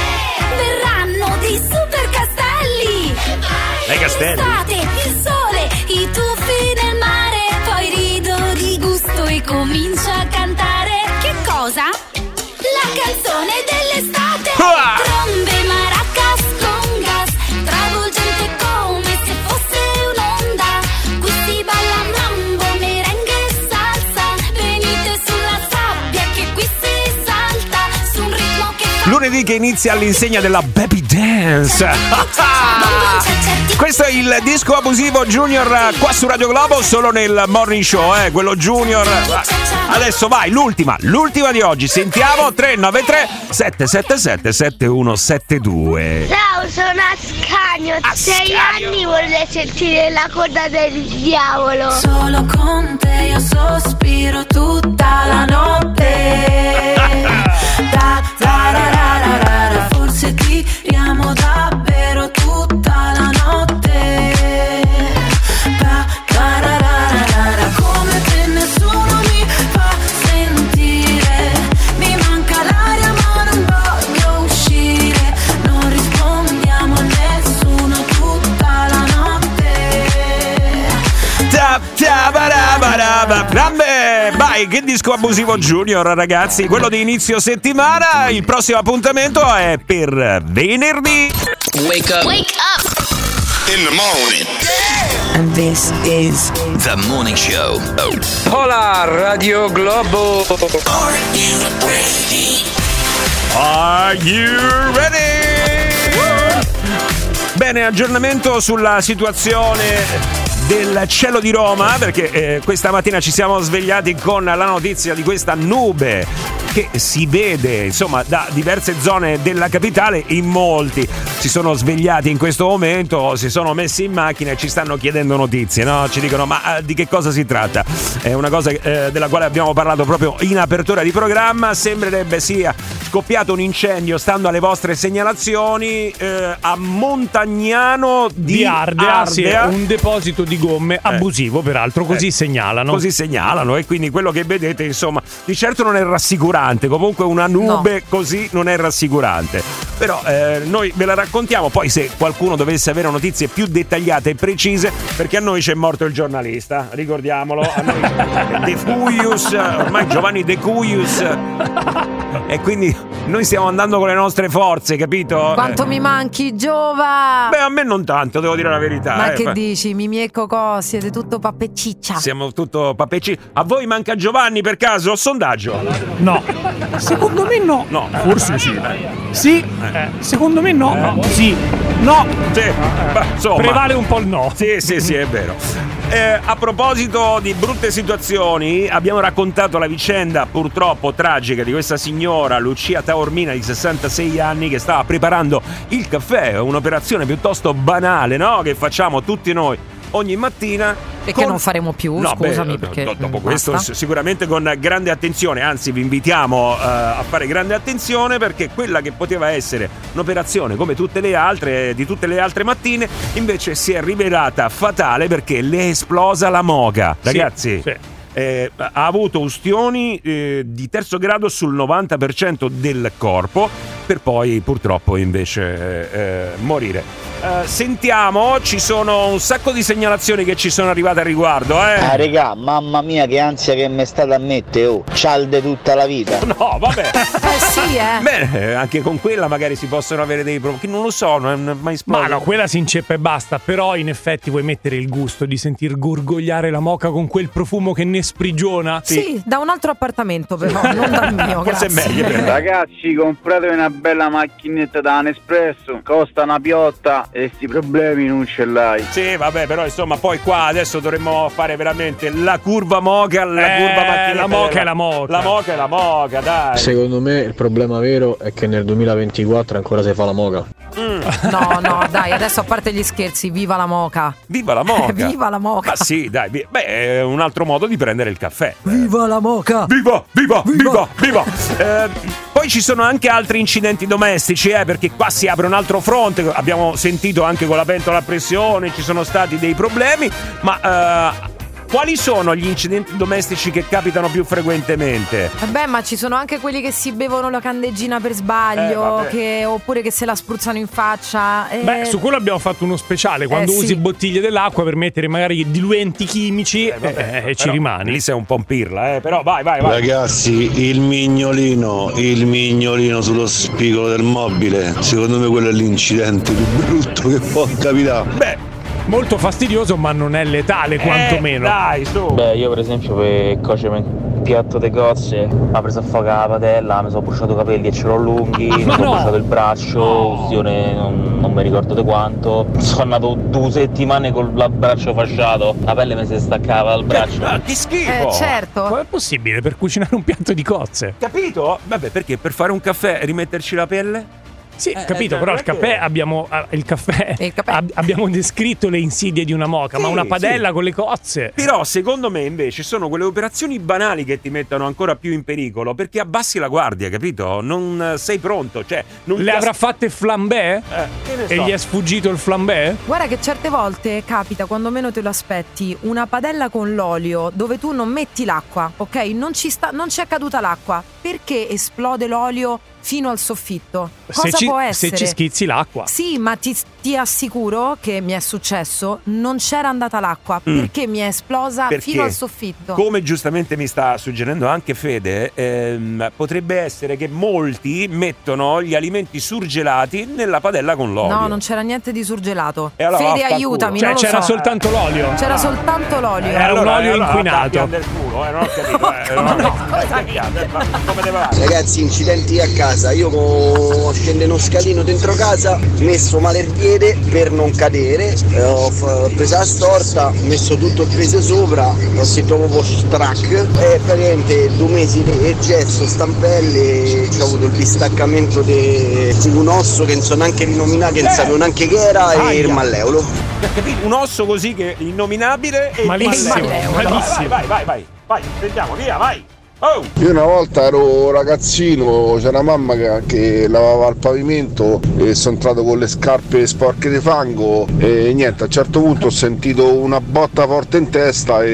Verranno dei super castelli. Dai castelli. L'estate, il sole, i tuffi nel mare. Poi rido di gusto e comincio a cantare. Che cosa? La canzone dell'estate. Ah! Trombe, maracas, congas, travolgente come se fosse un'onda. Qui si balla mambo, merengue e salsa. Venite sulla sabbia che qui si salta. Su un ritmo che fa... Lunedì che inizia all'insegna della Baby Dance. Questo è il disco abusivo Junior qua su Radio Globo, solo nel morning show, eh, quello Junior. Adesso vai, l'ultima, l'ultima di oggi. Sentiamo tre nove tre sette sette sette sette uno sette due. Ciao, sono Ascanio, sei anni, vorrei sentire la coda del diavolo. Solo con te io sospiro tutta la notte. Da, da, da, da, da, da, forse tiriamo davvero tutta la notte. Da, da, da, da, da, da, come che nessuno mi fa sentire. Mi manca l'aria ma non voglio uscire. Non rispondiamo a nessuno tutta la notte. Ta, ta, ba, ba, ba, ba. Vabbè, vai, che disco abusivo Junior, ragazzi, quello di inizio settimana. Il prossimo appuntamento è per venerdì. Wake up. Wake up. In the morning. And this is The Morning Show. Hola, Radio Globo. Are you ready? Are you ready? Bene, aggiornamento sulla situazione del cielo di Roma, perché eh, questa mattina ci siamo svegliati con la notizia di questa nube che si vede insomma da diverse zone della capitale. In molti si sono svegliati in questo momento, si sono messi in macchina e ci stanno chiedendo notizie, no? Ci dicono ma eh, di che cosa si tratta? È una cosa eh, della quale abbiamo parlato proprio in apertura di programma. Sembrerebbe sia scoppiato un incendio, stando alle vostre segnalazioni, eh, a Montagnano di, di Ardea, Ardea. Sì, un deposito di gomme abusivo, eh. peraltro, così eh. segnalano. Così segnalano, e quindi quello che vedete, insomma, di certo non è rassicurante. Comunque una nube no. così non è rassicurante. Però eh, noi ve la raccontiamo, poi se qualcuno dovesse avere notizie più dettagliate e precise, perché a noi c'è morto il giornalista, ricordiamolo, a noi De Cuius, ormai Giovanni De Cuius. E quindi noi stiamo andando con le nostre forze, capito? Quanto mi manchi, Giova! Beh, a me non tanto, devo dire la verità. Ma eh, che ma... dici? Mimì e Cocò, siete tutto pappeciccia. Siamo tutto pappecci. A voi manca Giovanni per caso? Sondaggio? No. Secondo me no. No. Forse sì. Sì. Eh. Secondo me no. no. Sì. No. Sì. Beh, insomma. Prevale un po' il no. Sì, sì, sì, è vero. Eh, a proposito di brutte situazioni, abbiamo raccontato la vicenda purtroppo tragica di questa signora Lucia Taormina di sessantasei anni che stava preparando il caffè, un'operazione piuttosto banale, no? Che facciamo tutti noi ogni mattina. E con... che non faremo più, no, scusami, beh, perché do, dopo mm, questo basta. sicuramente con grande attenzione, anzi vi invitiamo uh, a fare grande attenzione, perché quella che poteva essere un'operazione come tutte le altre, di tutte le altre mattine, invece si è rivelata fatale perché le è esplosa la moga. Ragazzi, sì, sì. Eh, ha avuto ustioni eh, di terzo grado sul novanta per cento del corpo, per poi purtroppo invece eh, eh, morire. Uh, sentiamo, ci sono un sacco di segnalazioni che ci sono arrivate a riguardo, eh. Ah, regà, mamma mia che ansia che mi state a mettere, oh, cialde tutta la vita. No, vabbè. Eh sì, eh. Bene, anche con quella magari si possono avere dei problemi, non lo so, non è mai esploso. Ma no, quella si inceppa e basta, però in effetti vuoi mettere il gusto di sentir gorgogliare la moka con quel profumo che ne sprigiona? Sì, sì, da un altro appartamento però, non dal mio, forse grazie. è meglio. Per Ragazzi, compratevi una bella macchinetta da Nespresso, costa una piotta e sti problemi non ce l'hai. Sì, vabbè, però insomma poi qua adesso dovremmo fare veramente la curva moca, la eh, curva macchinetta. La moca della... è la moca. La moca è la moca, dai. Secondo me il problema vero è che nel duemilaventiquattro ancora si fa la moca. Mm. No, no, dai, adesso a parte gli scherzi, viva la moca. Viva la moca. Viva la moca. Ma sì, dai, beh, è un altro modo di prendere il caffè. Viva la moca. Viva, viva, viva, viva. viva. Eh, poi ci sono anche altri incidenti domestici, eh, perché qua si apre un altro fronte. Abbiamo sentito anche con la pentola a pressione, ci sono stati dei problemi, ma eh, quali sono gli incidenti domestici che capitano più frequentemente? Vabbè, ma ci sono anche quelli che si bevono la candeggina per sbaglio, eh, che, oppure che se la spruzzano in faccia. E... Beh, su quello abbiamo fatto uno speciale, quando eh, usi sì. bottiglie dell'acqua per mettere magari diluenti chimici eh, vabbè, e ci rimani. Lì sei un po' un pirla, eh, però vai, vai, vai. Ragazzi, il mignolino, il mignolino sullo spigolo del mobile, secondo me quello è l'incidente più brutto che può capitare. Beh, molto fastidioso, ma non è letale, quantomeno. Eh, dai, su. Beh, io per esempio per cuocere un piatto di cozze ho preso a fuoco la padella, mi sono bruciato i capelli e ce l'ho lunghi, mi sono no. bruciato il braccio, ustione non, non mi ricordo di quanto. Sono andato due settimane con il braccio fasciato, la pelle mi si staccava dal braccio. Ah, che schifo! Eh, certo. Com'è possibile per cucinare un piatto di cozze? Capito? Vabbè, perché per fare un caffè rimetterci la pelle? Sì, Eh, capito, eh, però il perché- caffè abbiamo ah, il caffè, Il caffè. ab- abbiamo descritto le insidie di una moca, Sì, ma una padella sì. con le cozze. Però secondo me invece sono quelle operazioni banali che ti mettono ancora più in pericolo, perché abbassi la guardia, capito? Non sei pronto, cioè non Le ti avrà as- fatte flambè? Eh, che ne E so. gli è sfuggito il flambè? Guarda che certe volte capita, quando meno te lo aspetti, una padella con l'olio dove tu non metti l'acqua, ok? Non ci sta, non c'è caduta l'acqua. Perché esplode l'olio fino al soffitto? Cosa se ci, può essere? Se ci schizzi l'acqua. Sì, ma ti, ti assicuro che mi è successo, non c'era andata l'acqua, Mm. perché mi è esplosa Perché, fino al soffitto. come giustamente mi sta suggerendo anche Fede, ehm, potrebbe essere che molti mettono gli alimenti surgelati nella padella con l'olio. No, non c'era niente di surgelato. E allora Fede, vaffanculo. aiutami, Cioè non lo c'era so. soltanto l'olio. C'era soltanto l'olio. Era un allora- olio allora inquinato. attacchi del culo, eh, non ho capito. Eh, non ho capito. Eh, che chiaro, eh, ma come deve fare? Ragazzi, incidenti a casa. Io co- scendo uno scalino dentro casa, messo male il piede per non cadere, eh, ho, f- ho preso la storta, ho messo tutto il peso sopra, ho sentito proprio strac e praticamente due mesi di gesso, stampelle, ho avuto il distaccamento di un osso che non so neanche rinominato, che non sapevo neanche che era, e Aia. il malleolo. Capito? Un osso così che è innominabile e Malissimo, il malleolo. malissimo. Vai, vai, vai, vai, sentiamo, via, vai. Oh! Io una volta ero ragazzino, c'era mamma che, che lavava il pavimento e sono entrato con le scarpe sporche di fango e niente, a un certo punto ho sentito una botta forte in testa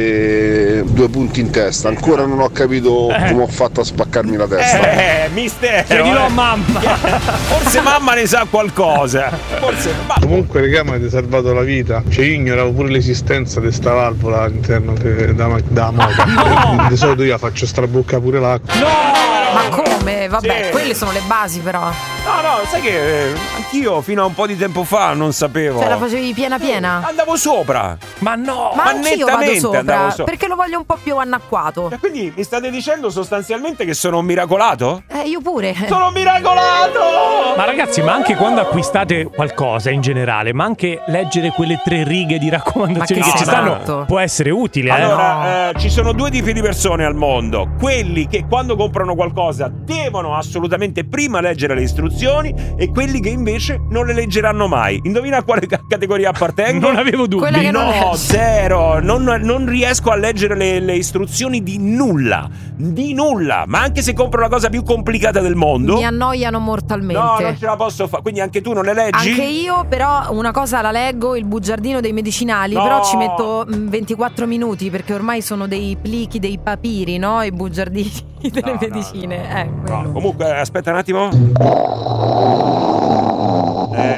e due punti in testa. Ancora non ho capito Eh. come ho fatto a spaccarmi la testa. Eh, mistero. Chiedilo eh. a mamma. Forse mamma ne sa qualcosa. Forse ma... Comunque regà mi avete salvato la vita. Cioè io ignoravo pure l'esistenza di sta valvola all'interno de- da, da moca. No! Di solito io la faccio strabocca pure l'acqua. Ma come? Vabbè, Sì. quelle sono le basi però. No, no, sai che eh, anch'io fino a un po' di tempo fa non sapevo. Cioè la facevi piena piena? Andavo sopra. Ma no! Ma anch'io vado nettamente andavo sopra, sopra. perché lo voglio un po' più annacquato. Cioè, quindi mi state dicendo sostanzialmente che sono un miracolato? Eh, io pure. Sono un miracolato! Ma ragazzi, ma anche quando acquistate qualcosa in generale, ma anche leggere quelle tre righe di raccomandazioni Ma che che ci sei stanno matto? può essere utile, eh? Allora, eh, ci sono due tipi di persone al mondo. Quelli che quando comprano qualcosa cosa devono assolutamente prima leggere le istruzioni e quelli che invece non le leggeranno mai. Indovina a quale c- categoria appartengo? Non avevo dubbi. No, zero. Non, non riesco a leggere le, le istruzioni di nulla. Di nulla. Ma anche se compro la cosa più complicata del mondo, mi annoiano mortalmente. No, non ce la posso fare. Quindi anche tu non le leggi? Anche io, però una cosa la leggo, il bugiardino dei medicinali, no. Però ci metto ventiquattro minuti perché ormai sono dei plichi, dei papiri, no? I bugiardini delle no, medicine. No, no. Eh, no, comunque, aspetta un attimo. Eh.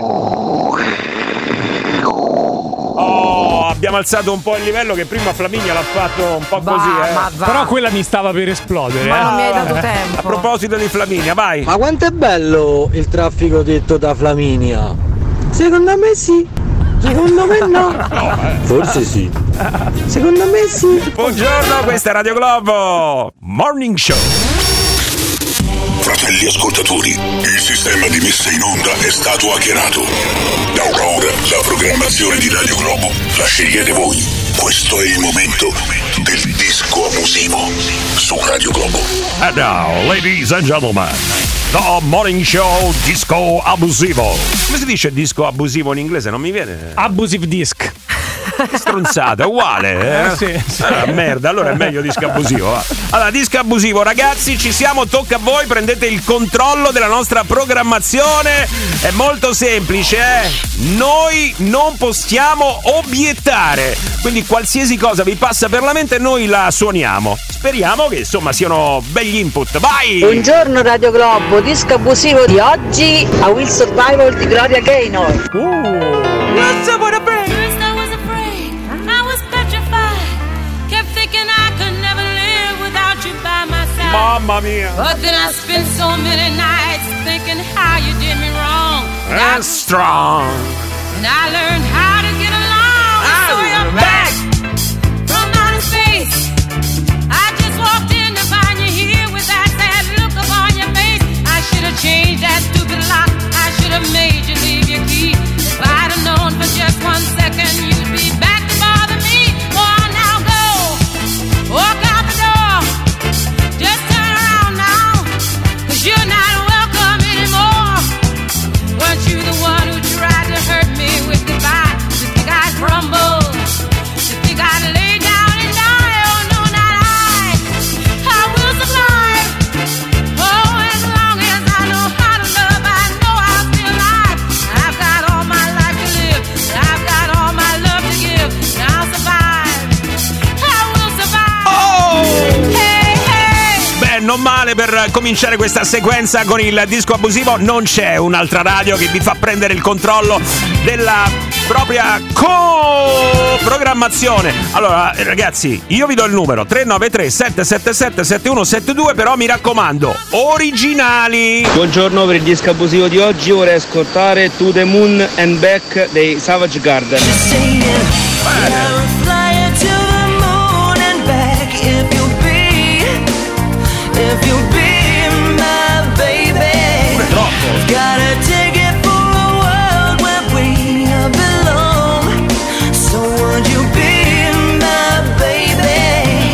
Oh, abbiamo alzato un po' il livello che prima Flaminia l'ha fatto un po' va, così, eh. ma va. Però quella mi stava per esplodere. Ma eh. non mi hai dato eh. tempo. A proposito di Flaminia, vai. Ma quanto è bello il traffico detto da Flaminia? Secondo me sì. Secondo me no. no eh. Forse sì. Secondo me sì. Buongiorno, questa è Radio Globo Morning Show. Fratelli ascoltatori, il sistema di messa in onda è stato hackerato. Da ora la programmazione di Radio Globo la scegliete voi. Questo è il momento del disco abusivo su Radio Globo. And now, ladies and gentlemen, the morning show disco abusivo. Come si dice disco abusivo in inglese? Non mi viene. Abusive disc. Che stronzata, è uguale, eh? eh sì, sì. Ah, merda, allora è meglio disco abusivo. Va. Allora, disco abusivo, ragazzi, ci siamo, tocca a voi, prendete il controllo della nostra programmazione. È molto semplice, eh? Noi non possiamo obiettare. Quindi qualsiasi cosa vi passa per la mente noi la suoniamo. Speriamo che insomma siano begli input. Vai! Buongiorno Radio Globo, disco abusivo di oggi, A Will Survival di Gloria Gaynor. Uh. What's up with a brain? Mamma mia. But then I spent so many nights thinking how you did me wrong. And strong. And I learned how to get along. I'm so you're back from outer space. I just walked in to find you here with that sad look upon your face. I should have changed that stupid lock. I should have made you leave your key. If I'd have known for just one second you'd be back to bother me. Oh, now go. Walk out the door. Just turn around now, cause you're not welcome anymore. Weren't you the one who tried to hurt me with goodbye? You think I'd crumble? You think I'd lay down and die? Oh no, not I. I will survive. Oh, as long as I know how to love, I know I'll be alive. I've got all my life to live, I've got all my love to give, and I'll survive. I will survive. Oh! Hey. Non male per cominciare questa sequenza con il disco abusivo. Non c'è un'altra radio che vi fa prendere il controllo della propria co-programmazione. Allora ragazzi, io vi do il numero tre nove tre sette sette sette sette uno sette due, però mi raccomando, originali. Buongiorno, per il disco abusivo di oggi vorrei ascoltare To the Moon and Back dei Savage Garden. Bene. If you'll be my baby, gotta take it for a world where we belong. So would you be my baby?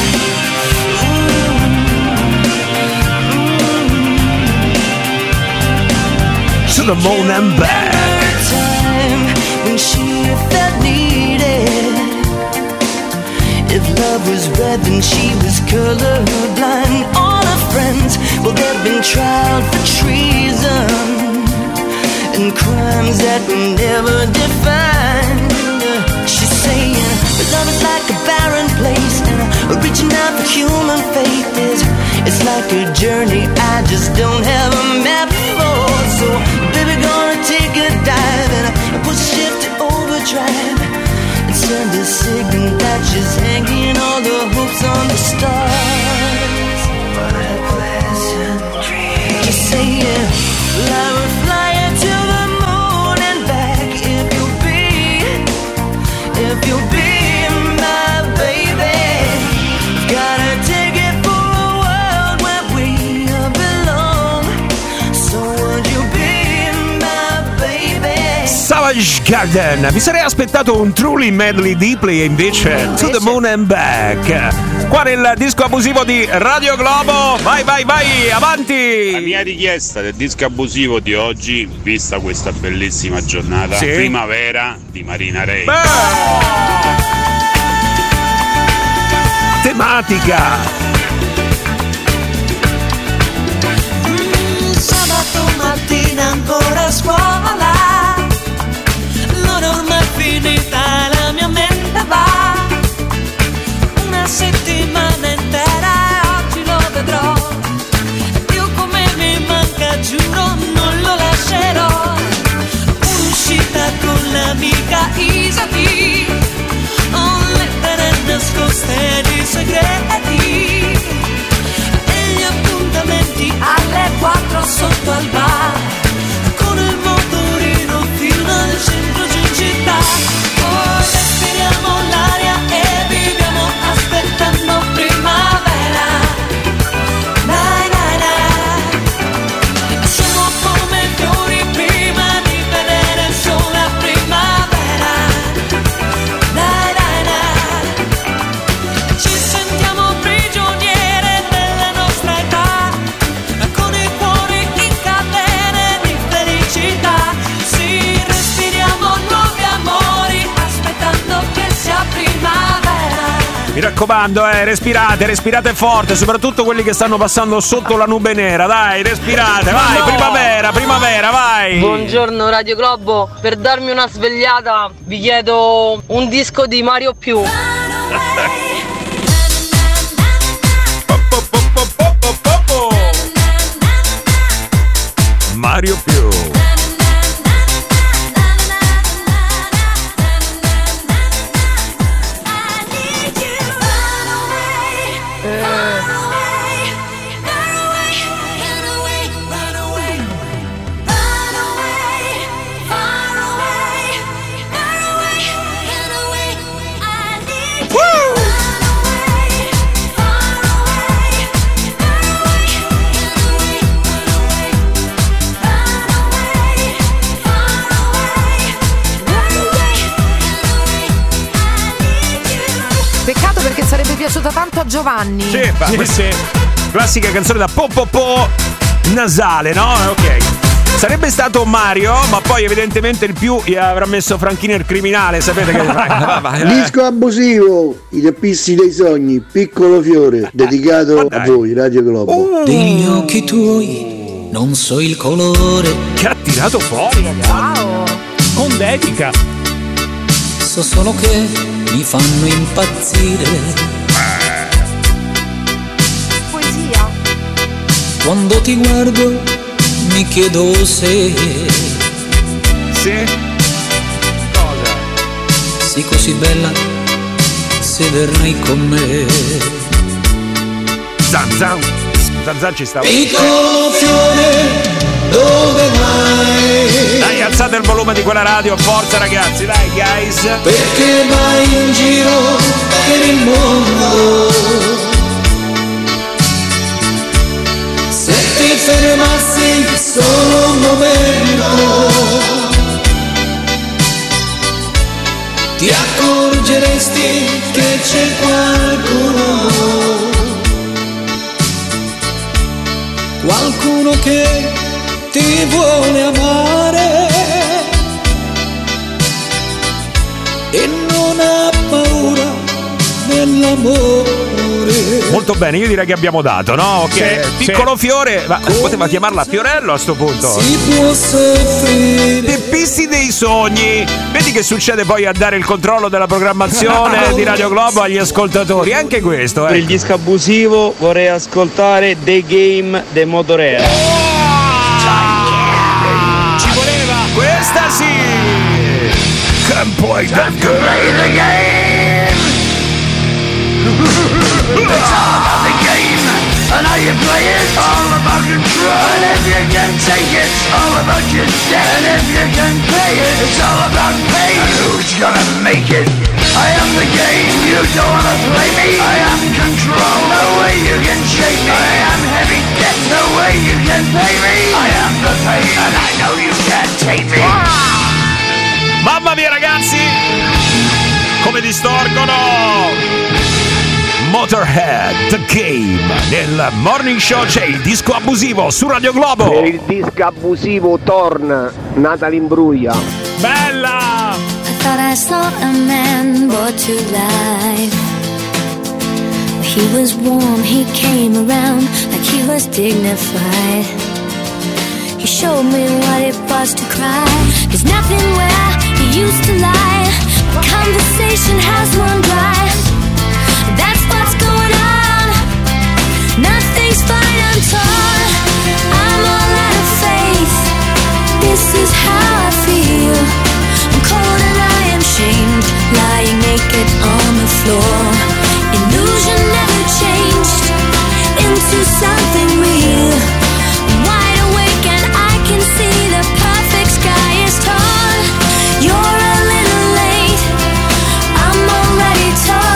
To the moon and back. Time when she felt needed. If love was red, then she was colorblind. All her friends, well, they've been tried for treason and crimes that were never defined. She's saying, but love is like a barren place, and reaching out for human faith is, it's like a journey I just don't have a map for. So, baby, gonna take a dive and put shift to overdrive. Send a signal that she's hanging all the hopes on the stars. What a pleasant dream. Just saying, I will fly you to the moon and back. If you'll be, if you'll be my baby, gotta take it for a world where we belong. So would you be my baby? Savage Garden. Vi sarei aspettato un Truly Medley Deeply e invece To the Moon and Back. Qua nel disco abusivo di Radio Globo. Vai, vai, vai, avanti. La mia richiesta del disco abusivo di oggi, vista questa bellissima giornata, sì? Primavera di Marina Ray. Beh. Tematica. Mm, sabato mattina ancora a scuola, l'ora ormai finita, la mia mente va una settimana intera e oggi lo vedrò. Dio come mi manca, giuro non lo lascerò. Un'uscita con l'amica Isabi, ho lettere nascoste di segreti e gli appuntamenti alle quattro sotto al bar, con il motorino fino al centro di città. Poi respiriamo l'aria e viviamo aspettando primavera. Dai, dai, dai, siamo come fiori prima di vedere il sole a primavera. Dai, dai, dai, ci sentiamo prigioniere della nostra età, con i cuori in catene di felicità. Sì, respiriamo nuovi amori, aspettando che sia primavera. Mi raccomando, eh, respirate, respirate forte, soprattutto quelli che stanno passando sotto la nube nera. Dai, respirate, vai, No. primavera, primavera, vai. Buongiorno Radio Globo, per darmi una svegliata vi chiedo un disco di Mario Più. Mario Più. Peccato perché sarebbe piaciuta tanto a Giovanni. Sì, fa- questa classica canzone da po po po nasale, no? Ok. Sarebbe stato Mario, ma poi evidentemente il più gli avrà messo Franchino il criminale, sapete che vai, vai, vai. Disco abusivo, i teppisti dei sogni, piccolo fiore, dedicato a voi, Radio Globo. Degli occhi tuoi non so il colore. Che ha tirato fuori, ragazzi. Wow. Con dedica. So solo che mi fanno impazzire. Poesia. Quando ti guardo mi chiedo se Sì. Cosa? sei così bella se verrai con me. Zan zan. Zan zan ci stava. Piccolo fiore, dove vai? Dai, alzate il volume di quella radio, forza ragazzi, dai guys. Perché vai in giro per il mondo? Se ti fermassi solo un momento, ti accorgeresti che c'è qualcuno, qualcuno che ti vuole amare e non ha paura dell'amore. Molto bene, io direi che abbiamo dato, no? Ok. Sì, Piccolo fiore, ma poteva chiamarla Fiorello a sto punto. Si può soffrire. Teppisti dei sogni. Vedi che succede poi a dare il controllo della programmazione di Radio Globo agli ascoltatori. Anche questo, Per il eh. disco abusivo vorrei ascoltare The Game dei Motorhead. Ci voleva! Questa sì! Can play that game! It's all about the game and how you play it. All about control. And if you can take it, all about your debt. And if you can pay it, it's all about pain. And who's gonna make it? I am the game. You don't wanna play me. I am control. No way you can shake me. I am heavy debt. No way you can pay me. I am the pain, and I know you can't take me. Mamma mia ragazzi! Come distorcono! Motorhead, The Game. Nel Morning Show c'è il disco abusivo su Radio Globo. Per il disco abusivo torna Natalie Imbruglia. Bella! I thought I saw a man brought to life. He was warm, he came around like he was dignified. He showed me what it was to cry. There's nothing where he used to lie. Conversation has run dry. That's what's going on. Nothing's fine, I'm torn. I'm all out of faith. This is how I feel. I'm cold and I am shamed. Lying naked on the floor. Illusion never changed into something real. I'm wide awake and I can see the perfect sky is torn. You're a little late. I'm already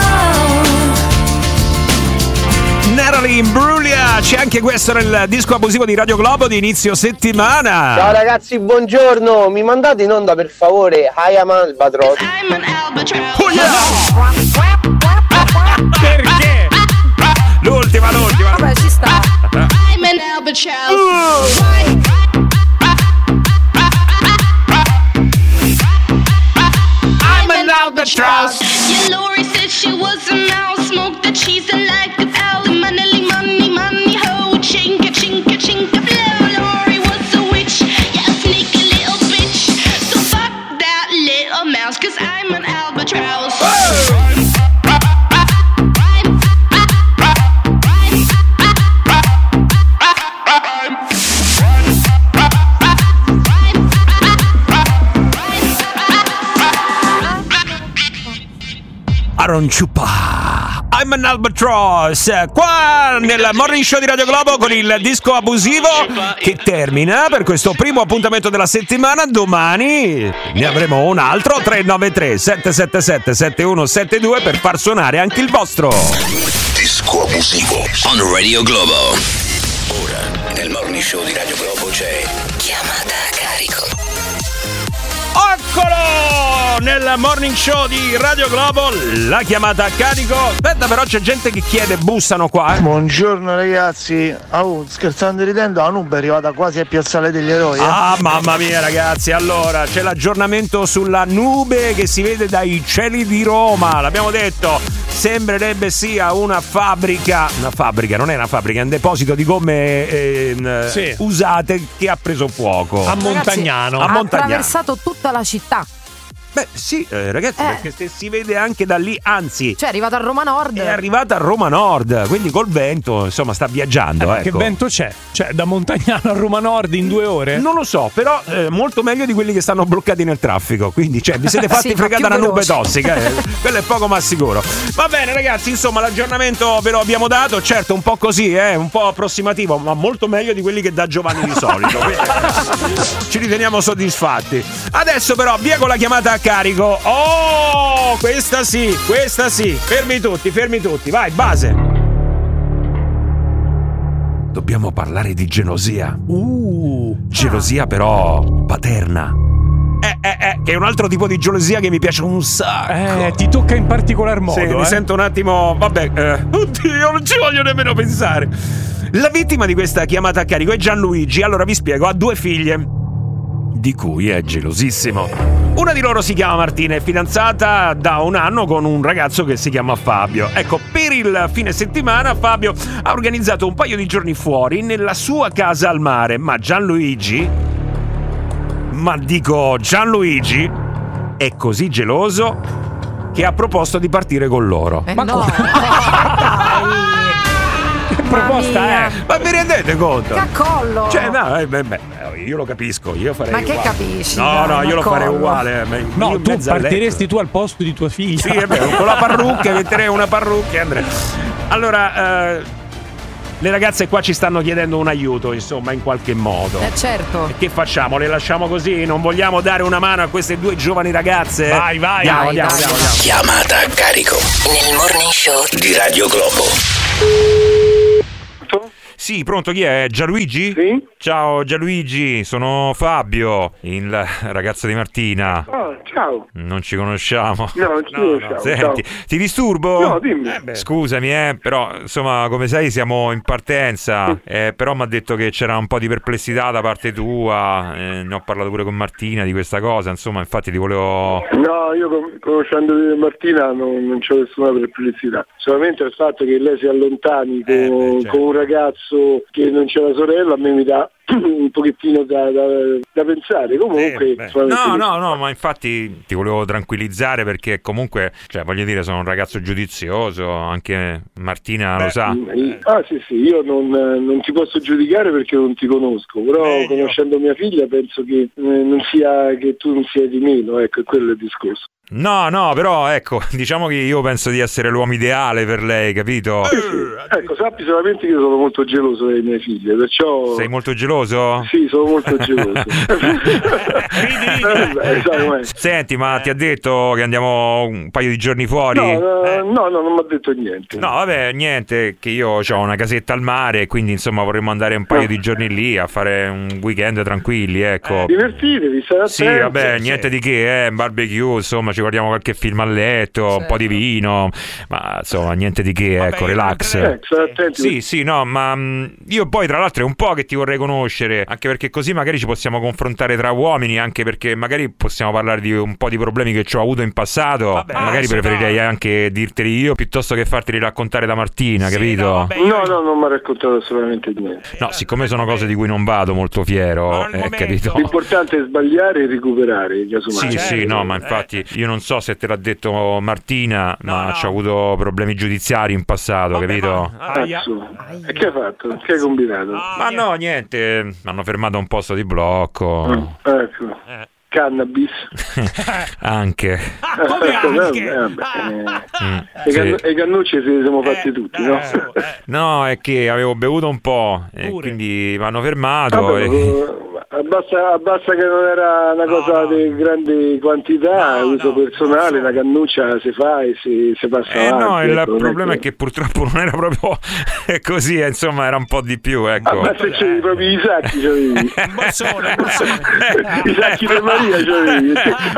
torn. Natalie Imbruglia, c'è anche questo nel disco abusivo di Radio Globo di inizio settimana. Ciao ragazzi, buongiorno. Mi mandate in onda per favore I Am Albatross. I'm an albatross. Oh yeah! Perché? L'ultima, l'ultima. Vabbè, ci sta. I'm an albatross. I'm an albatross. Yeah, Lori said she was a mouse. Smoked the cheese and like the alley. Money, money, money, ho. Chinka, chinka, chinka, blow. Lori was a witch. Yeah, a sneaky little bitch. So fuck that little mouse, cause I'm an albatross. Aaron Ciupa, I'm an Albatross, qua nel Morning Show di Radio Globo con il disco abusivo che termina per questo primo appuntamento della settimana. Domani ne avremo un altro, tre nove tre sette sette sette sette uno sette due per far suonare anche il vostro Disco abusivo on Radio Globo. Ora nel Morning Show di Radio Globo c'è Chiamata a carico. Eccolo! Nel Morning Show di Radio Globo, la chiamata a carico. Aspetta, però c'è gente che chiede, bussano qua. Eh? Buongiorno ragazzi. Oh, scherzando e ridendo, la nube è arrivata quasi al piazzale degli eroi. Eh? Ah, mamma mia ragazzi, allora c'è l'aggiornamento sulla nube che si vede dai cieli di Roma. L'abbiamo detto, sembrerebbe sia una fabbrica. Una fabbrica, non è una fabbrica, è un deposito di gomme eh, sì. usate che ha preso fuoco. A Montagnano. Ragazzi, a Montagnano. Ha attraversato tutta la città. Beh sì, eh, ragazzi, Eh. perché se si vede anche da lì, anzi, Cioè è arrivato a Roma Nord. è arrivata a Roma Nord, quindi col vento, insomma, sta viaggiando. Eh, ecco. Che vento c'è? Cioè, da Montagnano a Roma Nord in due ore? Non lo so, però eh, molto meglio di quelli che stanno bloccati nel traffico. Quindi, cioè, vi siete fatti Sì, ma fregare da più una nube veloci. tossica. Eh. Quello è poco ma sicuro. Va bene, ragazzi, insomma, l'aggiornamento ve lo abbiamo dato. Certo, un po' così, eh, un po' approssimativo, ma molto meglio di quelli che dà Giovanni di solito. Quindi, ci riteniamo soddisfatti. Adesso, però, via con la chiamata a carico. Oh, questa sì, questa sì. Fermi tutti, fermi tutti. Vai, base. Dobbiamo parlare di gelosia. Uh, Gelosia però paterna. Eh, eh, eh, che è un altro tipo di gelosia che mi piace un sacco. Eh, ti tocca in particolar modo. Sì, eh. mi sento un attimo. Vabbè, eh, oddio, non ci voglio nemmeno pensare. La vittima di questa chiamata a carico è Gianluigi. Allora vi spiego, ha due figlie, di cui è gelosissimo. Una di loro si chiama Martina, è fidanzata da un anno con un ragazzo che si chiama Fabio. Ecco, per il fine settimana Fabio ha organizzato un paio di giorni fuori nella sua casa al mare, ma Gianluigi, ma dico Gianluigi, è così geloso che ha proposto di partire con loro. Eh ma no. Che proposta mia. è? Ma vi rendete conto? Che accollo. Cioè, no, eh, beh, beh, io lo capisco, io farei Ma che uguale. capisci? No, Dai, no, ma io lo farei collo. uguale. ma- No, io in tu mezzo al partiresti letto. tu al posto di tua figlia. Sì, è vero, con la parrucca, metterei una parrucca e andrei. Allora, eh, le ragazze qua ci stanno chiedendo un aiuto, insomma, in qualche modo. Eh certo. E che facciamo? Le lasciamo così? Non vogliamo dare una mano a queste due giovani ragazze? Vai, vai. Andiamo, Vai, andiamo, dai. andiamo, andiamo. Chiamata a carico nel Morning Show di Radio Globo. Sì, pronto, chi è? Gianluigi? Sì. Ciao Gianluigi, sono Fabio, il ragazzo di Martina. Ah, ciao. Non ci conosciamo. No, non ci conosciamo. No, senti, ciao. ti disturbo? No, dimmi. Eh Scusami, eh, però insomma, come sai siamo in partenza, eh, però mi ha detto che c'era un po' di perplessità da parte tua, eh, ne ho parlato pure con Martina di questa cosa, insomma, infatti ti volevo... No, io con- conoscendo Martina non, non c'ho nessuna perplessità, solamente il fatto che lei si allontani con, Eh, beh, certo. con un ragazzo che non c'è la sorella a me mi dà un pochettino da, da, da pensare. Comunque Eh, solamente- no, no, no, ma infatti ti volevo tranquillizzare perché comunque, cioè, voglio dire, sono un ragazzo giudizioso, anche Martina lo sa. Ah sì sì, io non, non ti posso giudicare perché non ti conosco, però Meglio. conoscendo mia figlia penso che eh, non sia che tu non sia di meno, ecco, quello è il discorso. No, no, però ecco, diciamo che io penso di essere l'uomo ideale per lei, capito? Ecco, sappi solamente che io sono molto geloso delle mie figlie, perciò... Sei molto geloso? Sì, sono molto geloso. Eh, sai com'è. Senti, ma ti ha detto che andiamo un paio di giorni fuori? No, no, no, no, non mi ha detto niente. No, vabbè, niente, che io ho una casetta al mare, quindi insomma vorremmo andare un paio di giorni lì a fare un weekend tranquilli, ecco. Divertitevi, state attenti. Sì, vabbè, niente di che, eh, barbecue, insomma, ci guardiamo qualche film a letto, un po' di vino, ma insomma, niente di che, ecco, relax. Eh, state attenti. Sì, sì, no, ma mh, io poi tra l'altro è un po' che ti vorrei conoscere, anche perché così magari ci possiamo confrontare tra uomini, anche perché magari possiamo parlare di un po' di problemi che ci ho avuto in passato, Vabbè, magari sì, preferirei no. anche dirteli io piuttosto che farteli raccontare da Martina, capito? No, no, non mi ha raccontato assolutamente niente. No, siccome sono cose di cui non vado molto fiero, eh, capito? L'importante è sbagliare e recuperare, casomai. Sì, sì, no, ma infatti io non so se te l'ha detto Martina, ma ci ho avuto problemi giudiziari in passato, capito? Cazzo. E che ha fatto? Che hai combinato? Ma no, niente, mi hanno fermato a un posto di blocco. Ecco. Cannabis. Anche. Come anche? Eh, vabbè, eh. Mm, E, sì. can- e cannucce se li siamo fatti tutti, no? No, è che avevo bevuto un po' e quindi mi hanno fermato. Vabbè, e... eh, abbassa, abbassa che non era una cosa di grandi quantità, uso personale, la cannuccia si fa e si, si passa Eh avanti. no, il ecco, non problema è che purtroppo non era proprio così, eh, insomma era un po' di più, ecco. Ah, ma se c'è proprio i sacchi, c'avevi. I sacchi di Maria c'avevi.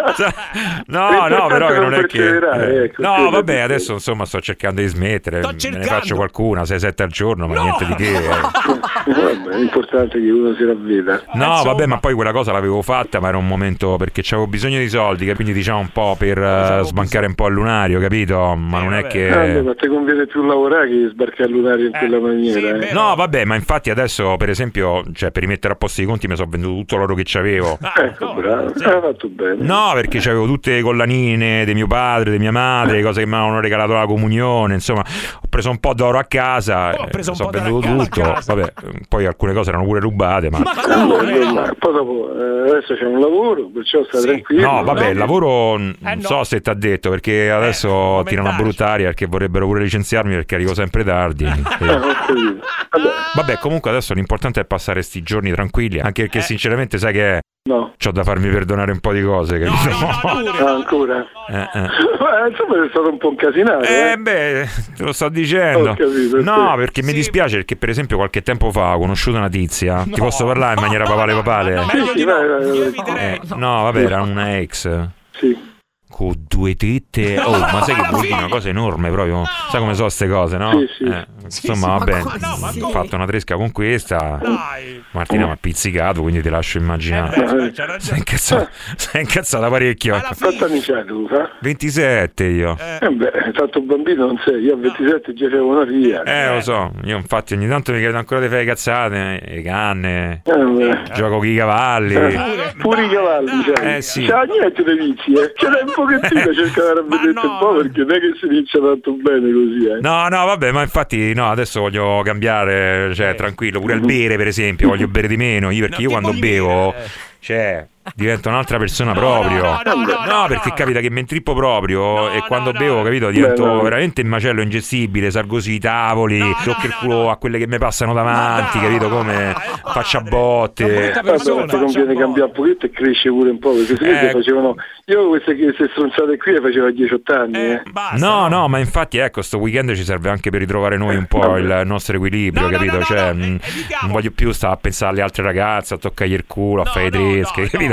No, no, però che non è che... perseverare, ecco, no, quello vabbè, è adesso insomma sto cercando di smettere, me ne faccio qualcuna, sei sette al giorno, ma niente di che. eh. Vabbè, l'importante è che uno si ravveda. No, vabbè, ma poi quella cosa l'avevo fatta, ma era un momento perché c'avevo bisogno di soldi, che quindi diciamo un po' per eh, sbancare un po' il lunario, capito? Ma non è che... Ah, vabbè, ma ti conviene più lavorare che sbarcare il lunario in quella maniera. eh. No, vabbè, ma infatti adesso, per esempio, cioè per rimettere a posto i conti mi sono venduto tutto l'oro che c'avevo. Ecco, bravo, hai fatto bene. No, perché c'avevo tutte le collanine di mio padre, di mia madre, cose che mi avevano regalato alla comunione, insomma, ho preso un po' d'oro a casa, ho preso ho venduto tutto, vabbè, poi alcune cose erano pure rubate, ma... No, insomma, poi dopo eh, adesso c'è un lavoro, perciò sta tranquillo. No, vabbè, il lavoro n- non no. so se ti ha detto, perché adesso tirano una brutta aria perché vorrebbero pure licenziarmi perché arrivo sempre tardi. Ah, E- ho capito. Vabbè, comunque adesso l'importante è passare sti giorni tranquilli, anche perché sinceramente sai che è? No. C'ho da farmi perdonare un po' di cose, capito? Ah, ancora? Eh, eh. Ma, insomma è stato un po' incasinato. Eh Eh, beh, te lo sto dicendo. Ho capito, No, sì. perché mi dispiace perché per esempio qualche tempo fa ho conosciuto una tizia. Ti posso parlare in maniera papale papale? Sì, sì, vai, vai, vai. Eh, no, vabbè, era una ex. Sì. Con due tette. Oh, ma sai che vuol dire una cosa enorme proprio. Sai come sono ste cose, no? Sì, sì. Eh, insomma, vabbè. Ho fatto una tresca con questa. Martina mi ha pizzicato, quindi ti lascio immaginare. Sei incazzata, sei incazzata parecchio. Quanti anni c'hai tu? Fa? ventisette io. Eh beh, tanto bambino non sei, io a ventisette già avevo una figlia. Eh, lo so, io infatti ogni tanto mi chiedo ancora di fare le cazzate, le canne, Eh, beh. gioco con i cavalli. Eh, pure i cavalli, cioè. Eh, sì. C'ha niente dei vizi, eh. Ce n'è un pochettino, cerca di ravvederti un po' perché non è che si inizia tanto bene così, eh. No, no, vabbè, ma infatti no, adesso voglio cambiare, cioè tranquillo, pure al bere per esempio, voglio bere di meno, io perché io quando bevo cioè divento un'altra persona proprio. no, no, no, no, perché capita che mi intrippo proprio e quando bevo, capito, divento Beh, no. veramente il macello ingestibile, salgo sui tavoli, tocco il culo a quelle che mi passano davanti, capito, come faccio a botte. Vabbè, ti conviene cambiare un pochetto e cresce pure un po', perché se Eh. facevano, io queste, queste stronzate qui le facevo a diciotto anni. Eh. No, no, ma infatti ecco, sto weekend ci serve anche per ritrovare noi un po' il nostro equilibrio, capito? Cioè, mh, non voglio più stare a pensare alle altre ragazze, a toccargli il culo, a fare i tresche, capito?